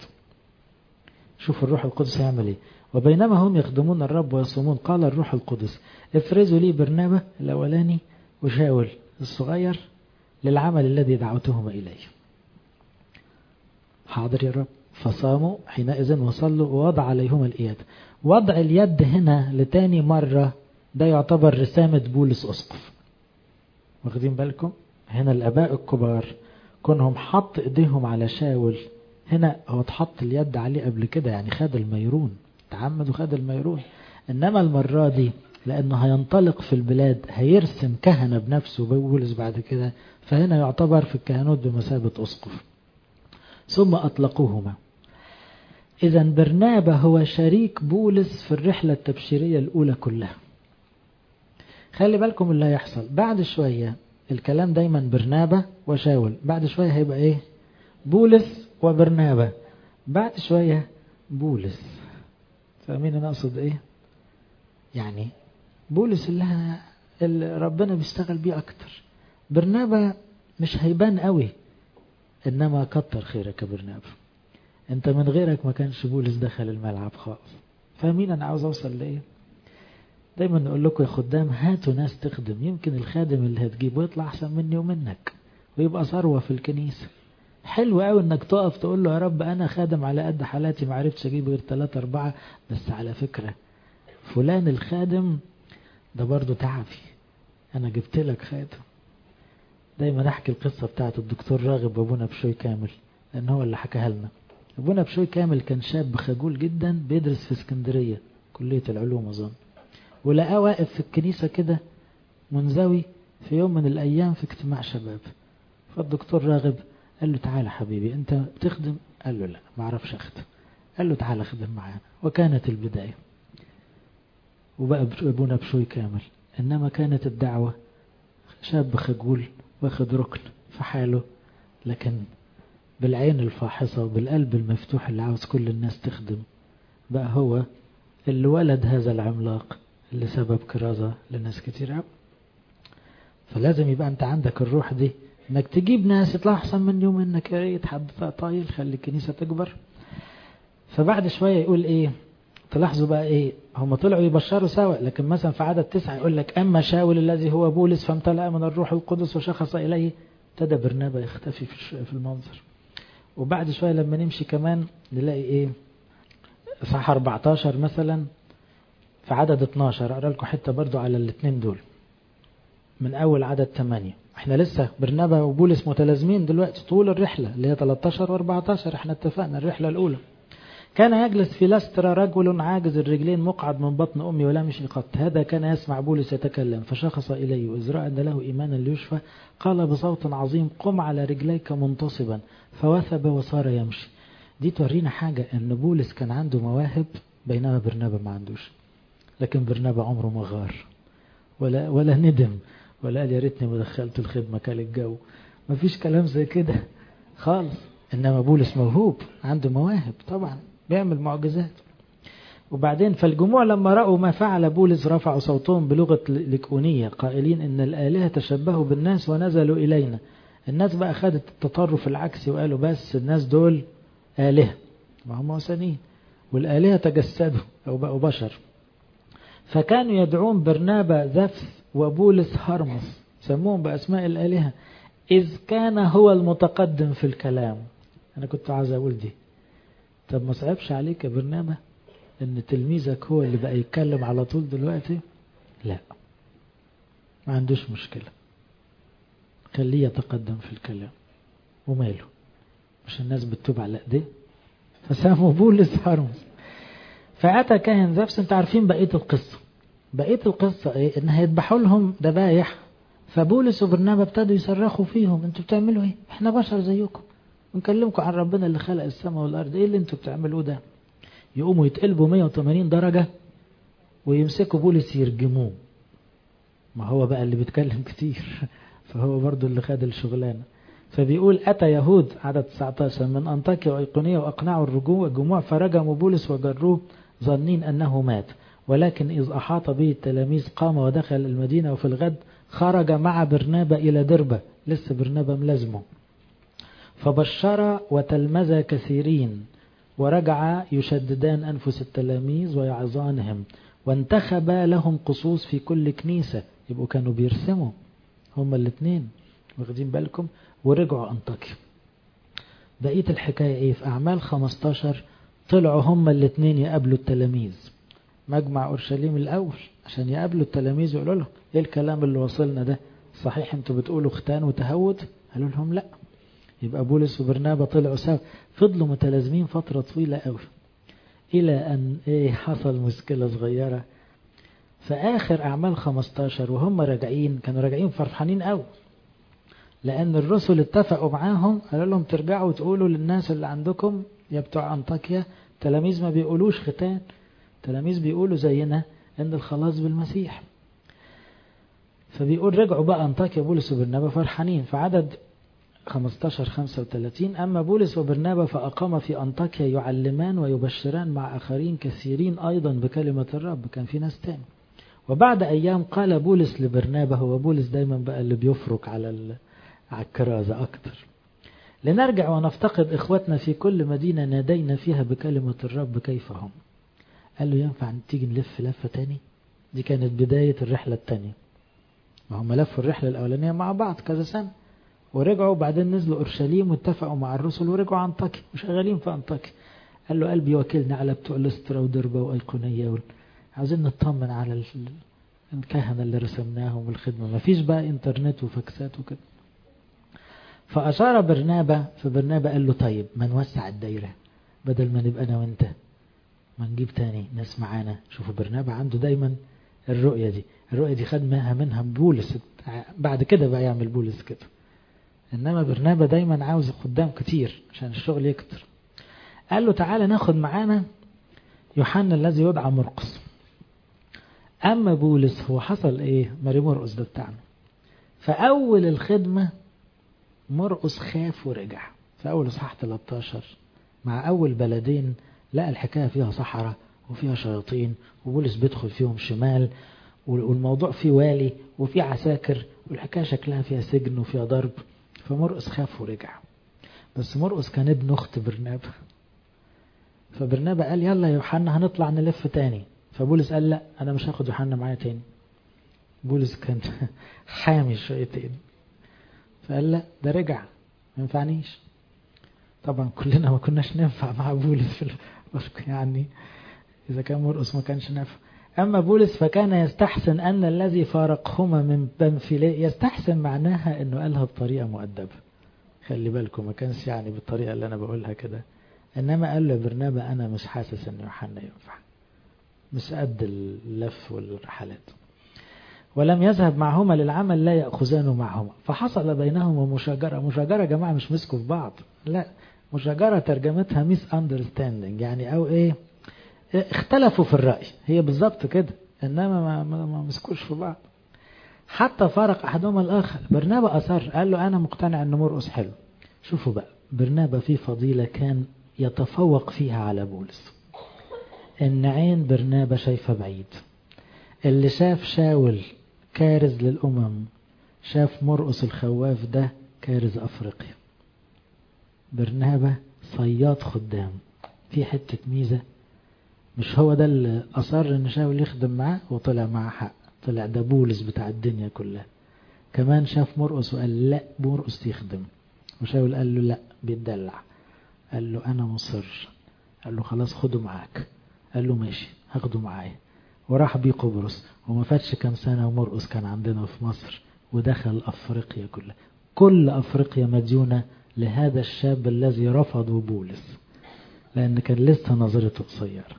شوف الروح القدس يعمل إيه. وبينما هم يخدمون الرب ويصومون قال الروح القدس افرزوا لي برنابا الأولاني وشاول الصغير للعمل الذي دعوتهم إليه. حاضر يا رب. فصاموا حينئذ وصلوا ووضع عليهم اليد. وضع اليد هنا لتاني مرة ده يعتبر رسامة بولس أسقف. واخدين بالكم؟ هنا الآباء الكبار كونهم حط ايديهم على شاول، هنا هو تحط اليد عليه قبل كده، يعني خد الميرون، تعمد وخد الميرون. إنما المرة دي لأنه هينطلق في البلاد هيرسم كهنة بنفسه بولس بعد كده، فهنا يعتبر في الكهنوت بمثابة أسقف. ثم أطلقوهما. إذا برنابا هو شريك بولس في الرحلة التبشيرية الأولى كلها. خلي بالكم اللي هيحصل بعد شوية، الكلام دايما برنابا وشاول، بعد شوية هيبقى إيه؟ بولس وبرنابا، بعد شوية بولس. فاهمين أنا أقصد إيه؟ يعني بولس اللي ربنا بيشتغل بيه أكتر، برنابا مش هيبان قوي، إنما كتر خيرك يا برنابا، أنت من غيرك ما كانش بولس دخل الملعب خالص. فاهمين أنا عاوز أوصل لإيه؟ دايما نقول لكم يا خدام هاتوا ناس تخدم، يمكن الخادم اللي هتجيبه يطلع أحسن مني ومنك ويبقى ثروة في الكنيسة. حلو قوي انك تقف تقول له يا رب انا خادم على قد حالاتي، ما عرفتش اجيب غير 3 4، بس على فكرة فلان الخادم ده برضو تعبي، انا جبت لك خادم. دايما احكي القصة بتاعت الدكتور راغب ابونا بشوي كامل، لان هو اللي حكاها لنا. ابونا بشوي كامل كان شاب خجول جدا بيدرس في اسكندرية كلية العلوم اظن، ولقاه واقف في الكنيسة كده منزوي في يوم من الايام في اجتماع شباب. فالدكتور راغب قال له تعالى حبيبي انت بتخدم؟ قال له لا ما اعرفش اخدم. قال له تعالى خدم معانا، وكانت البداية وبقى ابونا بشوي كامل. انما كانت الدعوة شاب خجول واخد ركن في حاله، لكن بالعين الفاحصة وبالقلب المفتوح اللي عاوز كل الناس تخدم، بقى هو اللي ولد هذا العملاق اللي سبب كرازة لناس كتير قوي. فلازم يبقى انت عندك الروح دي انك تجيب ناس يطلع احسن مني ومنك، يا ريت حد طايل خلي الكنيسة تكبر. فبعد شوية يقول ايه، تلاحظوا بقى ايه، هم طلعوا يبشروا سوا، لكن مثلا في عدد 9 يقول لك اما شاول الذي هو بولس فامتلأ من الروح القدس وشخص اليه. ابتدى برنابا يختفي في المنظر. وبعد شوية لما نمشي كمان نلاقي ايه، صح 14 مثلا في عدد 12 اقرا لكم حتة برضو على الاثنين دول. من أول عدد 8. احنا لسه برنابا وبولس متلازمين دلوقتي طول الرحلة اللي هي 13 و14. احنا اتفقنا الرحلة الأولى. كان يجلس في لسترا رجل عاجز الرجلين مقعد من بطن أمي ولا مشي قط. هذا كان يسمع بولس يتكلم فشخص إليه وإذ رأى أن له إيمانا ليشفى قال بصوت عظيم قم على رجليك منتصبا فوثب وصار يمشي. دي تورينا حاجة أن بولس كان عنده مواهب بينما برنابا ما عندوش. لكن برنابا عمره ما غار ولا ندم ولا قال يا ريتني ما دخلت الخدمة كان الجو. ما فيش كلام زي كده خالص. إنما بولس موهوب عنده مواهب طبعا بيعمل معجزات. وبعدين فالجموع لما رأوا ما فعل بولس رفعوا صوتهم بلغة ليكونية قائلين إن الآلهة تشبهوا بالناس ونزلوا إلينا. الناس بقى خدت التطرف العكسي وقالوا بس الناس دول آلهة ما هم وثنيين والآلهة تجسدوا أو بقوا بشر. فكانوا يدعون برنابا ذفث وبولس هرمس سموهم بأسماء الآلهة إذ كان هو المتقدم في الكلام. أنا كنت عايز أقول دي. طب ما صعبش عليك يا برنابا ان تلميذك هو اللي بقى يتكلم على طول دلوقتي؟ لا ما عندوش مشكلة خليه يتقدم في الكلام وماله مش الناس بتتوب على ايديه. فسموا بولس هرمس. فأتى كاهن ذبس. انت عارفين بقية القصة ايه؟ ان هيذبحوا لهم ذبايح. فبولس وبرنابا ابتدوا يصرخوا فيهم انتوا بتعملوا ايه؟ احنا بشر زيكم ونكلمكم عن ربنا اللي خلق السماء والارض. ايه اللي انتوا بتعملوه ده؟ يقوموا يتقلبوا 180 درجة ويمسكوا بولس يرجموه. ما هو بقى اللي بيتكلم كتير فهو برضو اللي خد الشغلانة. فبيقول أتى يهود عدد 19 من أنطاكيا وأيقونية وأقنعوا الجموع فرجموا بولس وجروه ظنين أنه مات. ولكن إذ أحاط به التلاميذ قام ودخل المدينة وفي الغد خرج مع برنابا إلى دربة. لسه برنابا ملازمه. فبشر وتلمذ كثيرين ورجع يشددان أنفس التلاميذ ويعظانهم وانتخب لهم قصوص في كل كنيسة. يبقوا كانوا بيرسموا هما الاثنين واخدين بالكم ورجعوا أنطاكيا. بقية الحكاية ايه؟ في أعمال 15 طلعوا هما الاثنين يقابلوا التلاميذ مجمع أورشليم الأول عشان يقابلوا التلاميذ ويقولوا لهم ايه الكلام اللي وصلنا ده؟ صحيح انتوا بتقولوا ختان وتهود؟ قالوا لهم لا. يبقى بولس وبرنابا طلعوا سوا. فضلوا متلازمين فترة طويلة قوي إلى أن حصل مشكلة صغيرة في آخر أعمال 15 وهم راجعين. كانوا راجعين فرحانين قوي لأن الرسل اتفقوا معاهم قالوا لهم ترجعوا وتقولوا للناس اللي عندكم يا بتوع أنطاكيا تلاميذ ما بيقولوش ختان. تلاميذ بيقولوا زينا إن الخلاص بالمسيح. فبيقول رجعوا بقى أنطاكيا بولس وبرنابا فرحانين. في عدد 15-35 أما بولس وبرنابا فأقام في أنطاكيا يعلمان ويبشران مع آخرين كثيرين أيضا بكلمة الرب. كان في ناس تاني. وبعد أيام قال بولس لبرنابا. هو بولس دايما بقى اللي بيفرق على الكرازة أكتر. لنرجع ونفتقد إخوتنا في كل مدينة نادينا فيها بكلمة الرب كيف هم. قال له ينفع تيجي نلف لفة تاني؟ دي كانت بداية الرحلة التانية. ما هم لفوا الرحلة الأولانية مع بعض كذا سنة ورجعوا بعدين نزلوا أورشليم واتفقوا مع الرسل ورجعوا أنطاكيا وشغالين في أنطاكيا. قال له قلبي وكلنا على بتوع لسترا ودربة وأيقونية عاوزين نطمن على الكهنة اللي رسمناهم والخدمة. ما فيش بقى انترنت وفاكسات وكده. فأشار برنابا. فبرنابا قال له طيب ما نوسع الدايرة بدل ما نبقى أنا وانت ما نجيب تاني ناس معانا. شوفوا برنابا عنده دايما الرؤية دي خد منها بولس. بعد كده بقى يعمل بولس كده. إنما برنابا دايما عاوز خدام كتير عشان الشغل يكتر. قال له تعالى ناخد معانا يوحنا الذي يدعى مرقس. أما بولس هو حصل إيه؟ ماري مرقس ده بتاعنا. فأول الخدمة مرقس خاف ورجع. في أول إصحاح 13 مع أول بلدين لقى الحكاية فيها صحراء وفيها شياطين وبولس بيدخل فيهم شمال والموضوع فيه والي وفيه عساكر والحكاية شكلها فيها سجن وفيها ضرب. فمرقس خاف ورجع. بس مرقس كان ابن أخت برنابا. فبرنابا قال يلا يا يوحنا هنطلع نلف تاني. فبولس قال لا أنا مش هاخد يوحنا معايا تاني. بولس كان حامي شويتين. فقال لا ده رجع ما ينفعنيش. طبعا كلنا ما كناش ننفع مع بولس في يعني إذا كان مرقس ما كانش نافع. أما بولس فكان يستحسن أن الذي فارقهما من بنفيلية، يستحسن معناها أنه قالها بطريقة مؤدبة، خلي بالكم ما كانش يعني بالطريقة اللي أنا بقولها كده، إنما قال له برنابا أنا مش حاسس أن يوحنا ينفع، مش قد اللف والرحلات. ولم يذهب معهما للعمل لا يأخذانه معهما، فحصل بينهما مشاجرة. مشاجرة يا جماعة مش مسكوا في بعض، لا، مشاجرة ترجمتها ميس اندرستاندينج، يعني أو إيه، اختلفوا في الرأي، هي بالضبط كده، إنما ما مسكوش في بعض. حتى فارق أحدهما الآخر. برنابا أصر، قال له أنا مقتنع أن مرقس حلو. شوفوا بقى، برنابا فيه فضيلة كان يتفوق فيها على بولس، إن عين برنابا شايفة بعيد. اللي شاف شاول كارز للأمم شاف مرقس الخواف ده كارز أفريقيا. برنابا صياد خدام، في حتة ميزة، مش هو ده اللي أصر إن شاول يخدم معاه وطلع معاه حق، طلع ده بولس بتاع الدنيا كلها. كمان شاف مرقس وقال لا مرقس يخدم، وشاول قال له لا بيتدلع، قال له أنا مصر، قال له خلاص خده معاك، قال له ماشي هاخده معايا، وراح بيه قبرص. وما فاتش كام سنة ومرقس كان عندنا في مصر، ودخل أفريقيا كلها، كل أفريقيا مديونة لهذا الشاب الذي رفضه بولس، لأن كان لسه نظرته قصيرة.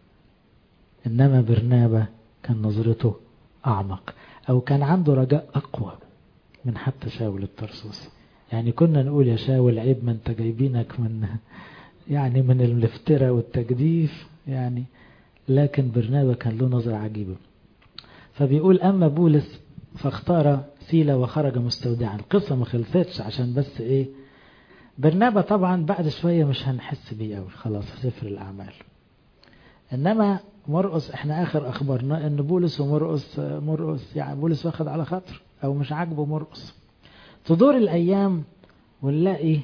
إنما برنابا كان نظرته أعمق، أو كان عنده رجاء أقوى من حتى شاول الطرسوسي. يعني كنا نقول يا شاول عيب ما انت جايبينك من يعني من الافتراء والتجديف يعني، لكن برنابا كان له نظرة عجيبة. فبيقول أما بولس فاختار سيلا وخرج مستودعا. القصة ما خلصتش عشان بس إيه، برنابا طبعا بعد شوية مش هنحس بيه أوي خلاص في سفر الأعمال. إنما مرقس احنا آخر أخبرنا إن بولس ومرقس يعني بولس واخد على خاطر أو مش عاجبه مرقس. تدور الأيام ونلاقي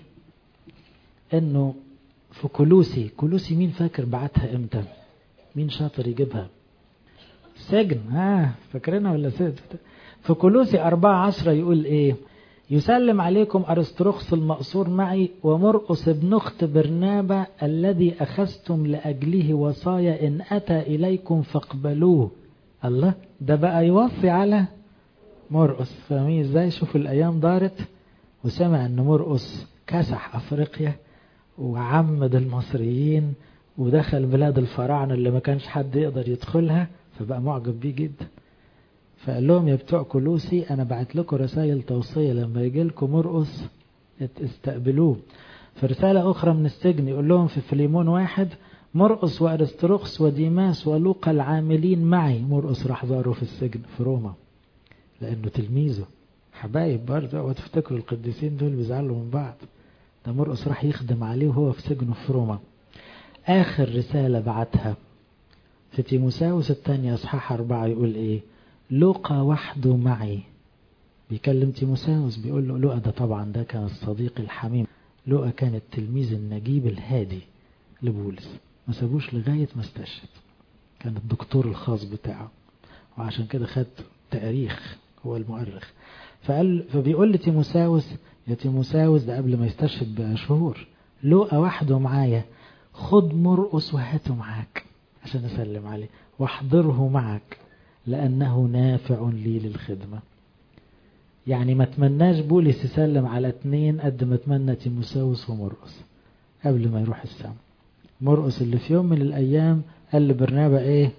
إنه في كولوسي مين فاكر بعتها إمتى؟ مين شاطر يجيبها؟ سجن، فاكرينها ولا سجن؟ في كولوسي 4:10 يقول إيه؟ يسلم عليكم أرسطرخس المقصور معي ومرقس ابن أخت برنابا الذي أخذتم لأجله وصايا إن أتى إليكم فاقبلوه. الله، ده بقى يوصي على مرقس، فاهمين ازاي؟ شوفوا الأيام دارت وسمع أن مرقس كسح أفريقيا وعمد المصريين ودخل بلاد الفراعنة اللي ما كانش حد يقدر يدخلها، فبقى معجب بيه جدا. فقال لهم يا بتوع كولوسي أنا بعت لكم رسائل توصية، لما يجي لكم مرقس استقبلوه. في رسالة أخرى من السجن يقول لهم في فيليمون 1 مرقس وأرسطرخس وديماس ولوقا العاملين معي. مرقس راح زاره في السجن في روما لأنه تلميذه، حبايب برضه، وتفتكروا القديسين دول بيزعلوا من بعض، ده مرقس راح يخدم عليه وهو في سجنه في روما. آخر رسالة بعتها في تيموساوس الثانية اصحاح 4 يقول إيه؟ لوقا وحده معي. بيكلم تيموساوس بيقول له لوقا ده طبعا ده كان الصديق الحميم، لوقا كان التلميذ النجيب الهادي لبولس، ما سابوش لغاية ما استشهد، كان الدكتور الخاص بتاعه، وعشان كده خد تاريخ، هو المؤرخ. فبيقول لتيموساوس يا تيموساوس ده قبل ما يستشهد بشهور، لوقا وحده معايا، خد مرقس وهاته معاك عشان أسلم عليه واحضره معك لأنه نافع لي للخدمة. يعني ما تمناش بولس يسلم على 2 قد ما تمنى تيموساوس ومرقس قبل ما يروح السماء. مرقس اللي في يوم من الأيام قال لبرنابا إيه؟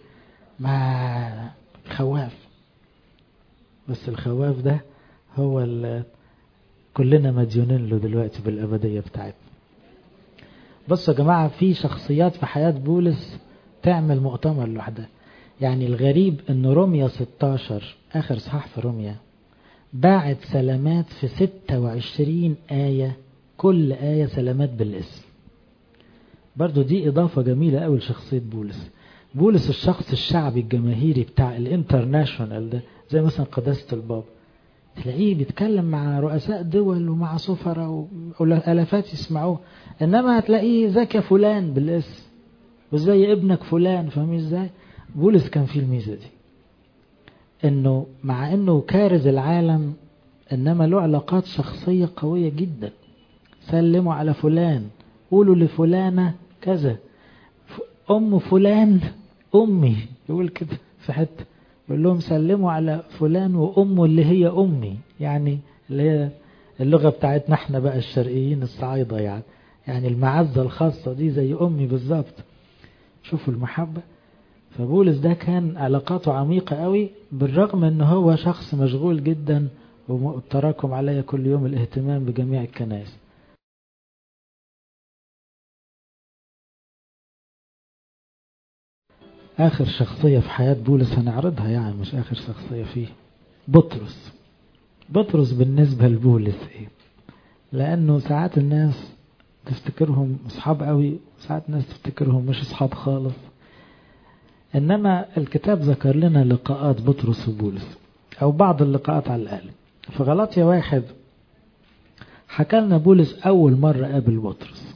ما خواف، بس الخواف ده هو اللي كلنا مديونين له دلوقتي بالأبدية بتاعتنا. بصوا يا جماعة، في شخصيات في حياة بولس تعمل مؤتمر لوحدها. يعني الغريب ان روميا 16 آخر صحاح في روميا باعت سلامات في 26 آية، كل آية سلامات بالاسم. برضو دي إضافة جميلة قوي لشخصية بولس. بولس الشخص الشعبي الجماهيري بتاع الانترناشونال ده، زي مثلا قداسة البابا، تلاقيه بيتكلم مع رؤساء دول ومع سفراء والآلافات يسمعوه، إنما هتلاقيه ذاك فلان بالاسم وزي ابنك فلان، فاهمين ازاي؟ بولس كان فيه الميزة دي، انه مع انه كارز العالم انما له علاقات شخصية قوية جدا. سلموا على فلان، قولوا لفلانة كذا، ام فلان امي، يقول كده في حتة، يقول لهم سلموا على فلان وأمه اللي هي أمي، يعني اللي هي اللغة بتاعتنا احنا بقى الشرقيين الصعايدة، يعني المعزة الخاصة دي زي أمي بالظبط. شوفوا المحبة. فبولس ده كان علاقاته عميقة قوي، بالرغم ان هو شخص مشغول جدا وتراكم عليه كل يوم الاهتمام بجميع الكنائس. آخر شخصية في حياة بولس هنعرضها، يعني مش آخر شخصية فيه، بطرس. بطرس بالنسبة لبولس إيه؟ لأنه ساعات الناس تفتكرهم أصحاب قوي، وساعات الناس تفتكرهم مش أصحاب خالص. إنما الكتاب ذكر لنا لقاءات بطرس وبولس، أو بعض اللقاءات على الأقل. في غلاطيا 1 حكى لنا بولس أول مرة قابل بطرس،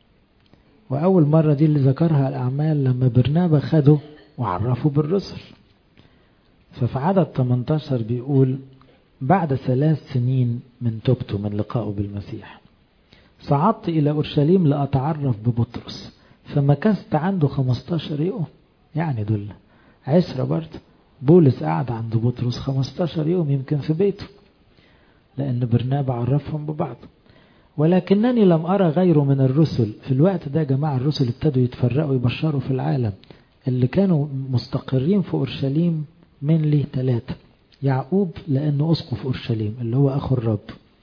وأول مرة دي اللي ذكرها الأعمال لما برنابا خده وعرفه بالرسل. ففي عدد 18 بيقول: بعد 3 سنين من توبته من لقائه بالمسيح صعدت إلى أورشليم لأتعرف ببطرس، فمكثت عنده 15 يوم. يعني دول عسرة برضه. بولس قعد عند بطرس 15 يوم يمكن في بيته، لأن برنابا عرفهم ببعض. ولكنني لم أرى غيره من الرسل. في الوقت ده جماعة الرسل ابتدوا يتفرقوا يبشروا في العالم. اللي كانوا مستقرين في أورشليم من لي 3: يعقوب لأنه أسقف أورشليم اللي هو أخو الرب،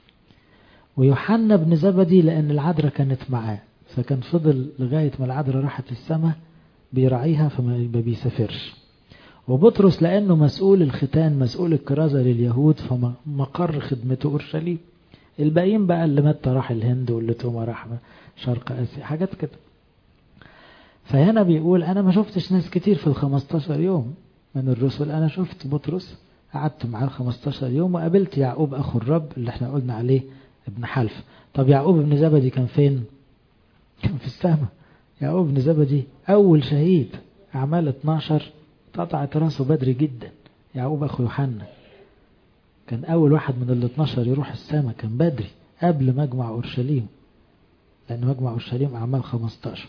ويوحنا بن زبدي لأن العذراء كانت معاه، فكان فضل لغاية ما العذراء راحت السماء بيراعيها فما بيسافرش، وبطرس لأنه مسؤول الختان مسؤول الكرازة لليهود فمقر خدمته أورشليم. الباقيين بقى اللي متى راح الهند واللي توما راح شرق آسيا، حاجات كده. فهنا بيقول أنا ما شفتش ناس كتير في 15 يوم من الرسل، أنا شفت بطرس قعدت معاه 15 يوم، وقابلت يعقوب أخو الرب اللي احنا قلنا عليه ابن حلف. طب يعقوب ابن زبدي كان فين؟ كان في السماء. يعقوب ابن زبدي أول شهيد، أعمال 12 قطعت راسه بدري جدا. يعقوب أخو يوحنا كان أول واحد من 12 يروح السماء، كان بدري قبل مجمع أورشليم، لأن مجمع أورشليم أعمال 15.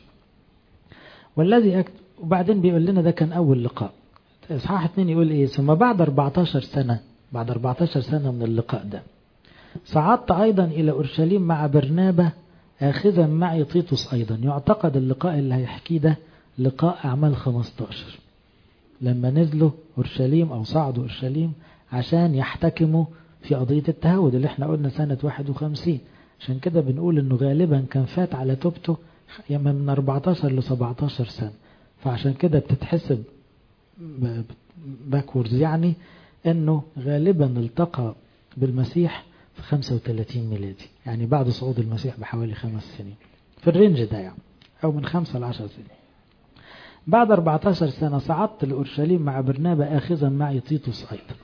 وبعدين بيقول لنا ده كان أول لقاء. إصحاح 2 يقول إيه؟ ثم بعد 14 سنة، بعد 14 سنة من اللقاء ده صعدت أيضا إلى أورشليم مع برنابا آخذا معي تيتوس أيضا. يعتقد اللقاء اللي هيحكيه ده لقاء أعمال 15 لما نزلوا أورشليم أو صعدوا أورشليم عشان يحتكموا في قضية التهود اللي احنا قلنا سنة 51. عشان كده بنقول انه غالبا كان فات على توبته من 14 ل 17 سنة، فعشان كده بتتحسب باكوردز، يعني انه غالبا التقى بالمسيح في 35 ميلادي، يعني بعد صعود المسيح بحوالي 5 سنين في الرينج ده، يعني او من 5 ل 10 سنين. بعد 14 سنة صعدت لأورشليم مع برنابا آخذا معي تيتوس أيضا.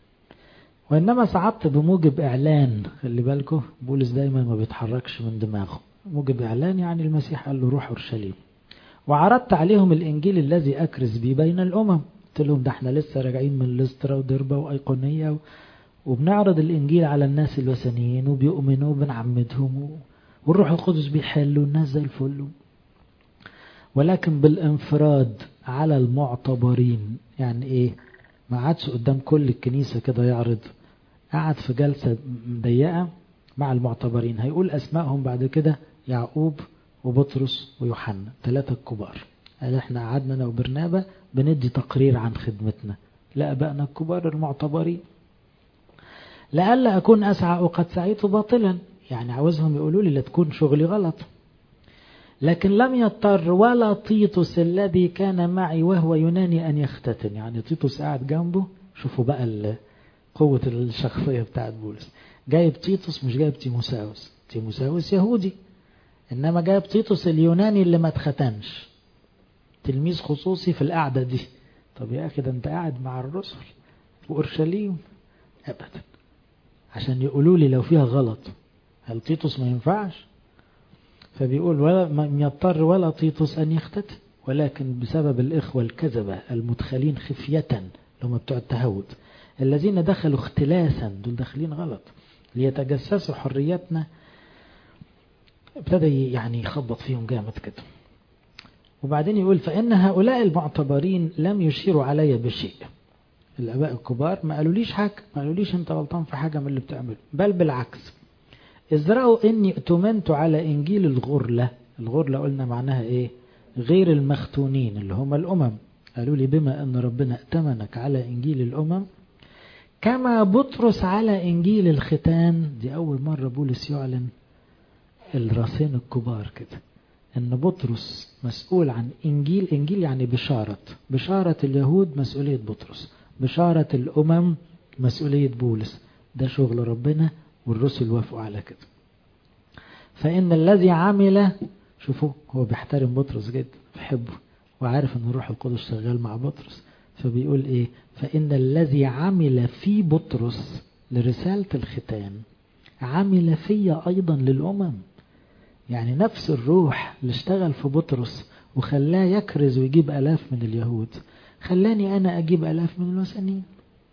وإنما صعدت بموجب إعلان. خلي بالكم بولس دايما ما بيتحركش من دماغه. موجب إعلان يعني المسيح قال له روح أورشليم. وعرضت عليهم الإنجيل الذي أكرز به بين الأمم. قلت لهم ده احنا لسه راجعين من لسترا ودربة وأيقونية وبنعرض الإنجيل على الناس الوثنيين وبيؤمنوا وبنعمدهم والروح القدس بيحل والناس زي الفل، ولكن بالانفراد على المعتبرين. يعني ايه؟ ما عادش قدام كل الكنيسة كده يعرض، قعد في جلسة ضيقة مع المعتبرين. هيقول أسمائهم بعد كده: يعقوب وبطرس ويوحنا، 3 الكبار. قال احنا قعدنا انا وبرنابا بندي تقرير عن خدمتنا لأبائنا الكبار المعتبرين، لألا أكون أسعى وقد سعيت باطلا. يعني عاوزهم يقولوا لي لا تكون شغلي غلط. لكن لم يضطر ولا تيتوس الذي كان معي وهو يوناني أن يختتن. يعني تيتوس قاعد جنبه. شوفوا بقى قوة الشخصية بتاعت بولس. جايب تيتوس مش جايب تيموساوس. تيموساوس يهودي، إنما جايب تيتوس اليوناني اللي ما اتختنش، تلميذ خصوصي في القعدة دي. طب يا أخي ده أنت قاعد مع الرسل في أورشليم. أبدا، عشان يقولوا لي لو فيها غلط هل تيتوس ما ينفعش؟ فبيقول ولا من يضطر ولا تيتوس أن يختتن، ولكن بسبب الإخوة الكذبة المدخلين خفية لهم بتوع التهود الذين دخلوا اختلاسا، دول داخلين غلط ليتجسسوا حريتنا. ابتدى يعني يخبط فيهم جامد كده. وبعدين يقول فإن هؤلاء المعتبرين لم يشيروا علي بشيء. الآباء الكبار ما قالوليش حاجة، ما قالوليش أنت غلطان في حاجة من اللي بتعمله، بل بالعكس إذ رأوا إني ائتمنت على إنجيل الغرلة. الغرلة قلنا معناها إيه؟ غير المختونين اللي هم الأمم. قالوا لي بما أن ربنا ائتمنك على إنجيل الأمم كما بطرس على إنجيل الختان. دي أول مرة بولس يعلن الراسين الكبار كده أن بطرس مسؤول عن إنجيل. إنجيل يعني بشارة اليهود مسؤولية بطرس، بشارة الأمم مسؤولية بولس. ده شغل ربنا والرسل وافقوا على كده. فإن الذي عمل، شوفوا هو بيحترم بطرس جدا، بيحبه وعارف أن الروح القدس شغال مع بطرس، فبيقول إيه؟ فإن الذي عمل في بطرس لرسالة الختان عمل فيا أيضا للأمم. يعني نفس الروح اللي اشتغل في بطرس وخلاه يكرز ويجيب آلاف من اليهود خلاني أنا أجيب آلاف من الوثنيين.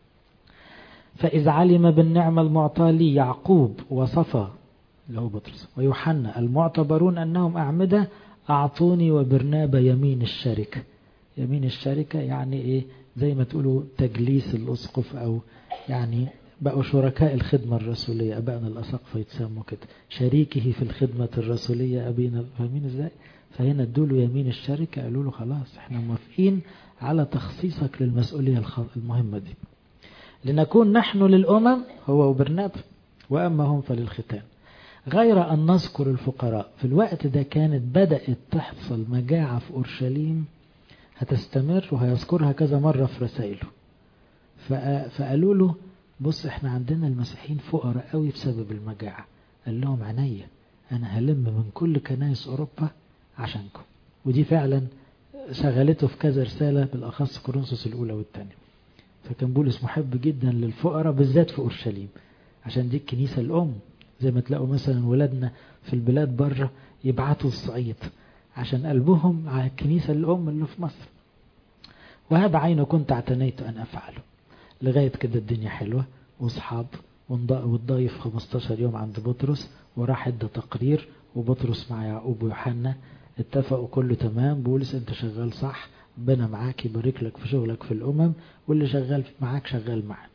فإذ علم بالنعمة المعطاة لي يعقوب وصفا اللي هو بطرس ويوحنا المعتبرون أنهم أعمدة أعطوني وبرنابا يمين الشركة. يمين الشركة يعني إيه؟ زي ما تقولوا تجليس الأسقف، أو يعني بقوا شركاء الخدمة الرسولية. أبائنا الأساقفة يتسموا كده، شريكه في الخدمة الرسولية أبينا. فاهمين إزاي؟ فهنا ادوا له يمين الشركة، قالوا له خلاص احنا موافقين على تخصيصك للمسؤولية المهمة دي، لنكون نحن للأمم هو وبرنابا وأما هم فللختان. غير أن نذكر الفقراء. في الوقت ده كانت بدأت تحصل مجاعة في أورشليم هتستمر، وهيذكرها كذا مرة في رسائله. فقالوا له بص احنا عندنا المسيحيين فقراء قوي بسبب المجاعة. قال لهم عينيا أنا هلم من كل كنائس أوروبا عشانكم. ودي فعلا شغلته في كذا رسالة، بالأخص كورنثوس الأولى والثانية. فكان بولس محب جدا للفقراء بالذات في أورشليم، عشان دي الكنيسة الأم. زي ما تلاقوا مثلا ولادنا في البلاد بره يبعتوا الصعيد عشان قلبهم على الكنيسة الأم اللي في مصر. وهذا عينه كنت اعتنيت أن أفعله. لغاية كده الدنيا حلوة وصحاب، والضايف 15 يوم عند بطرس، وراح ادى تقرير، وبطرس مع يعقوب ويوحنا اتفقوا كله تمام. بولس انت شغال صح، ربنا معاك يبارك لك في شغلك في الأمم، واللي شغال معاك شغال معاك.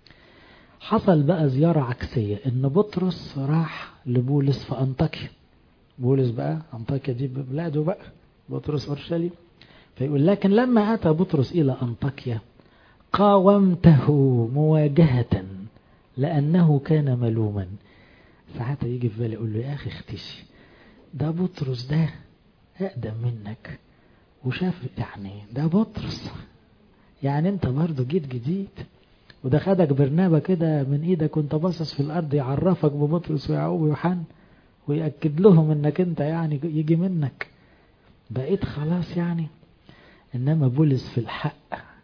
حصل بقى زيارة عكسية، ان بطرس راح لبولس في أنطاكيا. بولس بقى أنطاكيا دي بلاده بقى، بطرس أورشليم. فيقول لكن لما أتى بطرس إلى أنطاكيا قاومته مواجهة لأنه كان ملوما. ساعات يجي في بالي يقول له يا أخي اختشي، ده بطرس ده أقدم منك وشاف، يعني ده بطرس، يعني انت برضو جيت جديد، وده خدك برنابا كده من ايدك وانت باصص في الارض يعرفك ببطرس ويعقوب ويوحنا ويأكد لهم انك انت يعني يجي منك، بقيت خلاص يعني. انما بولس في الحق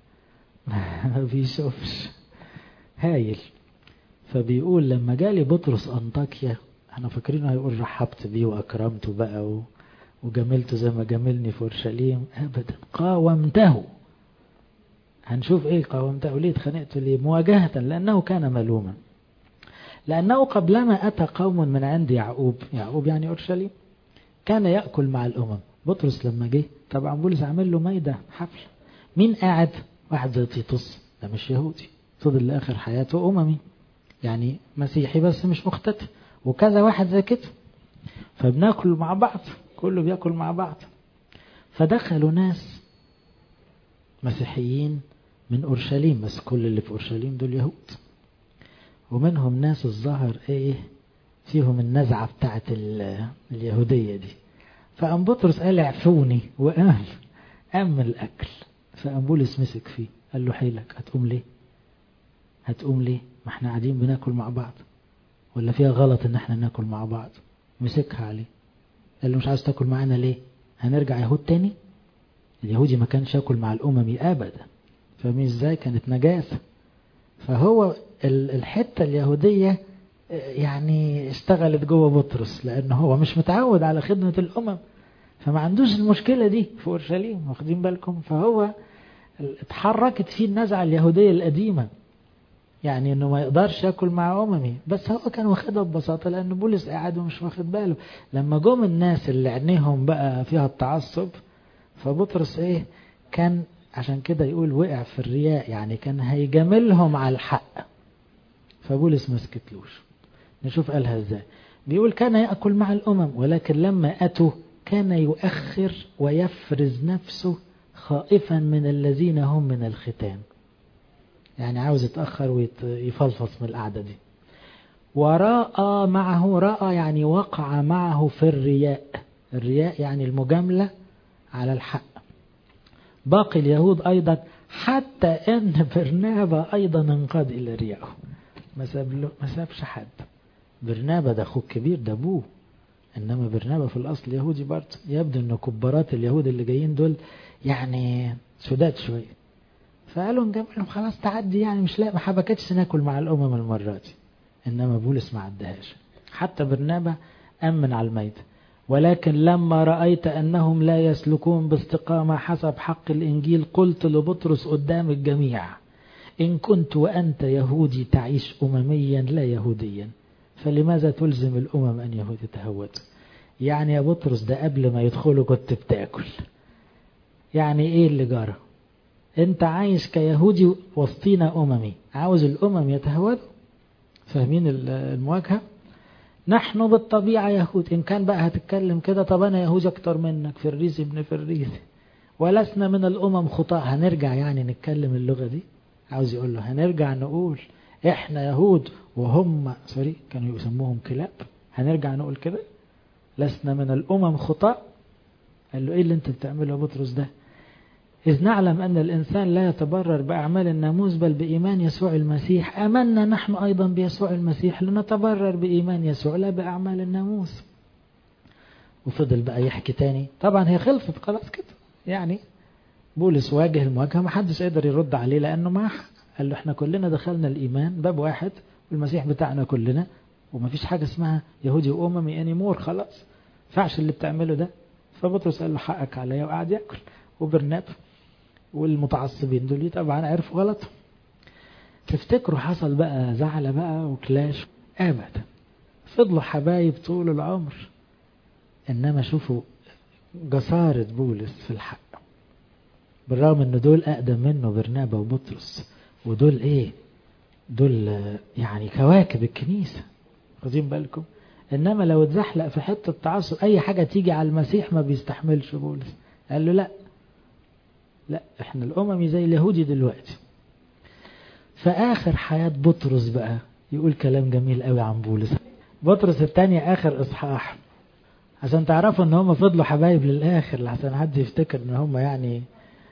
ما بيشوفش، هايل. فبيقول لما جالي بطرس أنطاكيا احنا فاكرينه هيقول رحبت بيه واكرمته بقى وجملته زي ما جملني في اورشليم. ابدا، قاومته. هنشوف ايه قاومته ليه، اتخانقت ليه. مواجهة لأنه كان ملوما، لأنه قبلما أتى قوم من عند يعقوب يعني أورشليم كان يأكل مع الأمم. بطرس لما جه طبعا بولس عمل له مايدة حفل. مين قاعد؟ واحد زي تيتوس، ده مش يهودي، فضل لآخر حياته أممي، يعني مسيحي بس مش مختتم، وكذا واحد زي كده. فبناكل مع بعض، كله بياكل مع بعض. فدخلوا ناس مسيحيين من أورشليم، بس كل اللي في أورشليم دول يهود، ومنهم ناس الظاهر ايه فيهم النزعة بتاعت اليهودية دي. فقام بطرس قال اعفوني، وقام من الأكل. فقام بولس مسك فيه قال له حيلك، هتقوم ليه؟ ما احنا قاعدين بناكل مع بعض، ولا فيها غلط ان احنا ناكل مع بعض؟ مسكها عليه قال له مش عايز تاكل معانا ليه؟ هنرجع يهود تاني؟ اليهودي ما كانش ياكل مع الأممي أبدا، فاهمين ازاي؟ كانت نجاسة. فهو الحتة اليهودية يعني اشتغلت جوه بطرس، لأنه هو مش متعود على خدمة الأمم، فما عندوش المشكلة دي في أورشليم، واخدين بالكم؟ فهو اتحركت فيه النزعة اليهودية القديمة، يعني انه ما يقدرش ياكل مع أممي، بس هو كان واخدها ببساطة لأن بولس قاعد ومش واخد باله. لما جم الناس اللي عينيهم بقى فيها التعصب فبطرس ايه كان عشان كده يقول وقع في الرياء، يعني كان هيجاملهم على الحق، فبولس ما سكتلوش. نشوف قالها ازاي. بيقول كان يأكل مع الأمم، ولكن لما أتوا كان يؤخر ويفرز نفسه خائفا من الذين هم من الختان، يعني عاوز يتأخر ويفلفص من القعدة دي. ورأى معه، رأى يعني وقع معه في الرياء، الرياء يعني المجاملة على الحق، باقي اليهود أيضا، حتى أن برنابا أيضا انقاد إلى رياءه. ما سابش حد. برنابا ده أخوه الكبير، ده أبوه، إنما برنابا في الأصل يهودي برضه. يبدو أن كبارات اليهود اللي جايين دول يعني سداد شوية، فقالوا نجملهم خلاص تعدي، يعني مش لا ما حبكتش ناكل مع الأمم المرة دي. إنما بولس ما عدهاش، حتى برنابا أمن على الميت. ولكن لما رأيت أنهم لا يسلكون باستقامة حسب حق الإنجيل، قلت لبطرس قدام الجميع: إن كنت وأنت يهودي تعيش أمميا لا يهوديا، فلماذا تلزم الأمم أن يتهودوا؟ يعني يا بطرس ده قبل ما يدخلوا كنت بتاكل، يعني إيه اللي جرى؟ أنت عايش كيهودي وسطينا أممي، عاوز الأمم يتهودوا؟ فاهمين المواجهة؟ نحن بالطبيعة يهود، إن كان بقى هتتكلم كده طب أنا يهودي أكتر منك، فريسي ابن فريسي، ولسنا من الأمم خطاء. هنرجع يعني نتكلم اللغة دي؟ عاوز يقول له هنرجع نقول إحنا يهود وهم كانوا يسموهم كلاب، هنرجع نقول كده لسنا من الأمم خطاء؟ قال له إيه اللي أنت بتعمله يا بطرس ده؟ إذ نعلم أن الإنسان لا يتبرر بأعمال الناموس بل بإيمان يسوع المسيح، آمنا نحن أيضا بيسوع المسيح لنتبرر بإيمان يسوع لا بأعمال الناموس. وفضل بقى يحكي تاني، طبعا هي خلصت خلاص كده، يعني بولس واجه المواجهة، ما حدش قدر يرد عليه لأنه ما قال له احنا كلنا دخلنا الإيمان باب واحد، والمسيح بتاعنا كلنا، وما فيش حاجة اسمها يهودي وأممي أنيمور، خلاص فعش اللي بتعمله ده. فبطرس قال له حقك عليا، وقعد يأكل. وبرناب والمتعصبين دول طبعا عرفوا غلطهم. تفتكروا حصل بقى زعل بقى وكلاش؟ أبدا، فضلوا حبايب طول العمر. إنما شوفوا جسارة بولس في الحق، بالرغم إن دول أقدم منه برنابا وبطرس، ودول إيه؟ دول يعني كواكب الكنيسة، خدين بالكم. إنما لو اتزحلق في حتة تعصب أي حاجة تيجي على المسيح ما بيستحملش بولس. قال له لا احنا الأممي زي اليهودي دلوقتي. فآخر حياة بطرس بقى يقول كلام جميل قوي عن بولس. بطرس الثانية آخر إصحاح، عشان تعرفوا ان هم فضلوا حبايب للآخر، لحسن حد يفتكر ان هم يعني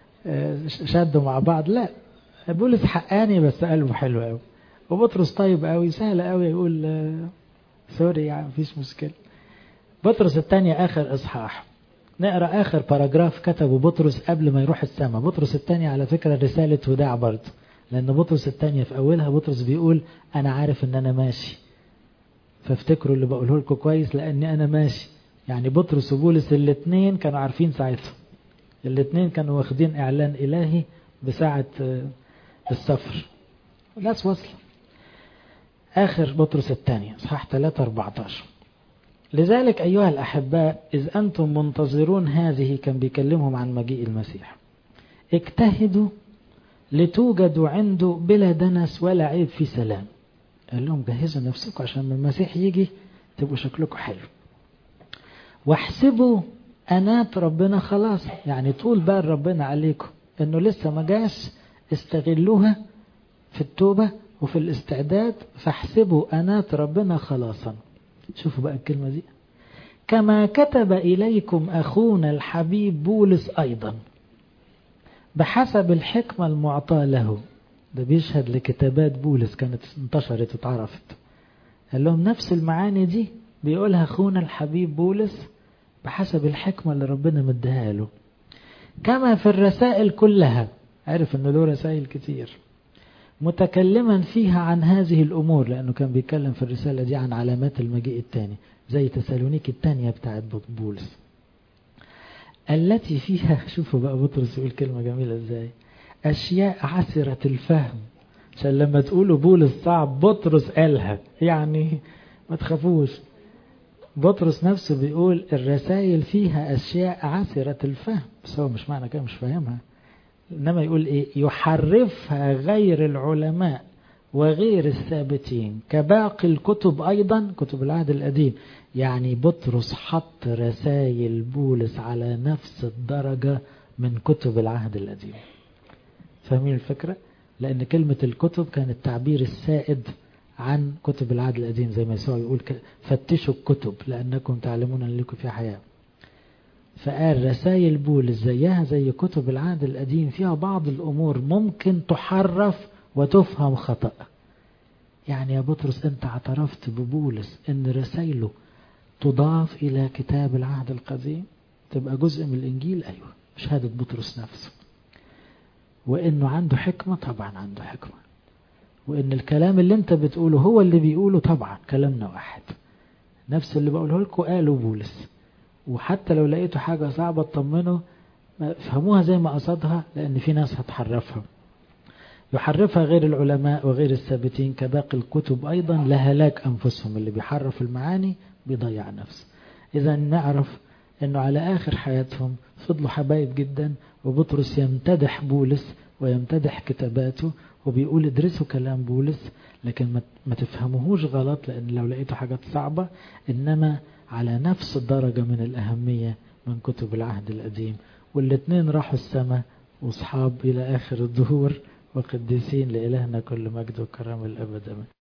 شدوا مع بعض. لا، بولس حقاني بس قلبه حلو قوي، وبطرس طيب قوي، سهل قوي يقول سوري يعني مفيش مشكلة. بطرس الثانية آخر إصحاح، نقرأ آخر باراجراف كتبه بطرس قبل ما يروح السماء. بطرس الثانية على فكرة رسالة وداع برضه، لأن بطرس الثانية في أولها بطرس بيقول أنا عارف أن أنا ماشي، فافتكروا اللي بقوله لكم كويس، لأني أنا ماشي. يعني بطرس وبولس الاثنين كانوا عارفين ساعتهم، الاثنين كانوا واخدين إعلان إلهي بساعة السفر، ناس وصل. آخر بطرس الثانية صحاح 3:14. لذلك أيها الأحباء إذ أنتم منتظرون هذه، كان بيكلمهم عن مجيء المسيح، اجتهدوا لتوجدوا عنده بلا دنس ولا عيب في سلام. قال لهم جهزوا نفسكم عشان من المسيح يجي تبقوا شكلكم حلو. واحسبوا أنات ربنا خلاص، يعني طول بال ربنا عليكم إنه لسه ما جاش، استغلوها في التوبة وفي الاستعداد. فاحسبوا أنات ربنا خلاصا. شوفوا بقى الكلمة دي، كما كتب إليكم أخونا الحبيب بولس أيضا بحسب الحكمة المعطاة له. ده بيشهد لكتابات بولس كانت انتشرت واتعرفت. قال لهم نفس المعاني دي بيقولها أخونا الحبيب بولس بحسب الحكمة اللي ربنا مديها له، كما في الرسائل كلها. عرف أنه له رسائل كتير متكلما فيها عن هذه الأمور، لأنه كان بيتكلم في الرسالة دي عن علامات المجيء الثاني، زي تسالونيك الثانية بتاعت بولس التي فيها، شوفوا بقى بطرس يقول كلمة جميلة ازاي، أشياء عسرة الفهم. عشان لما تقولوا بولس صعب بطرس قالها، يعني ما تخافوش. بطرس نفسه بيقول الرسائل فيها أشياء عسرة الفهم، بس هو مش معنى كده مش فاهمها، إنما يقول إيه؟ يحرفها غير العلماء وغير الثابتين كباقي الكتب أيضا، كتب العهد القديم. يعني بطرس حط رسائل بولس على نفس الدرجة من كتب العهد القديم. فاهمين الفكرة؟ لأن كلمة الكتب كان التعبير السائد عن كتب العهد القديم، زي ما يسوع يقول فتشوا الكتب لأنكم تعلمون أن لكم فيها حياة. فقال رسائل بولس زيها زي كتب العهد القديم، فيها بعض الأمور ممكن تحرف وتفهم خطأ. يعني يا بطرس أنت اعترفت ببولس أن رسائله تضاف إلى كتاب العهد القديم، تبقى جزء من الإنجيل. أيوة، شهادة بطرس نفسه. وإنه عنده حكمة، طبعا عنده حكمة. وإن الكلام اللي أنت بتقوله هو اللي بيقوله، طبعا كلامنا واحد، نفس اللي بقوله لكم قاله بولس. وحتى لو لقيتوا حاجة صعبة اطمنوا، فهموها زي ما قصدها، لأن في ناس هتحرفها. يحرفها غير العلماء وغير الثابتين كباقي الكتب أيضا لهلاك أنفسهم. اللي بيحرف المعاني بيضيع نفسه. إذا نعرف أنه على آخر حياتهم فضلوا حبايب جدا، وبطرس يمتدح بولس ويمتدح كتاباته، وبيقول ادرسوا كلام بولس لكن ما تفهموهوش غلط، لأن لو لقيتوا حاجات صعبة، إنما على نفس الدرجة من الأهمية من كتب العهد القديم. والاثنين راحوا السماء وصحاب إلى آخر الدهور، وقديسين لإلهنا كل مجد وكرم الأبد.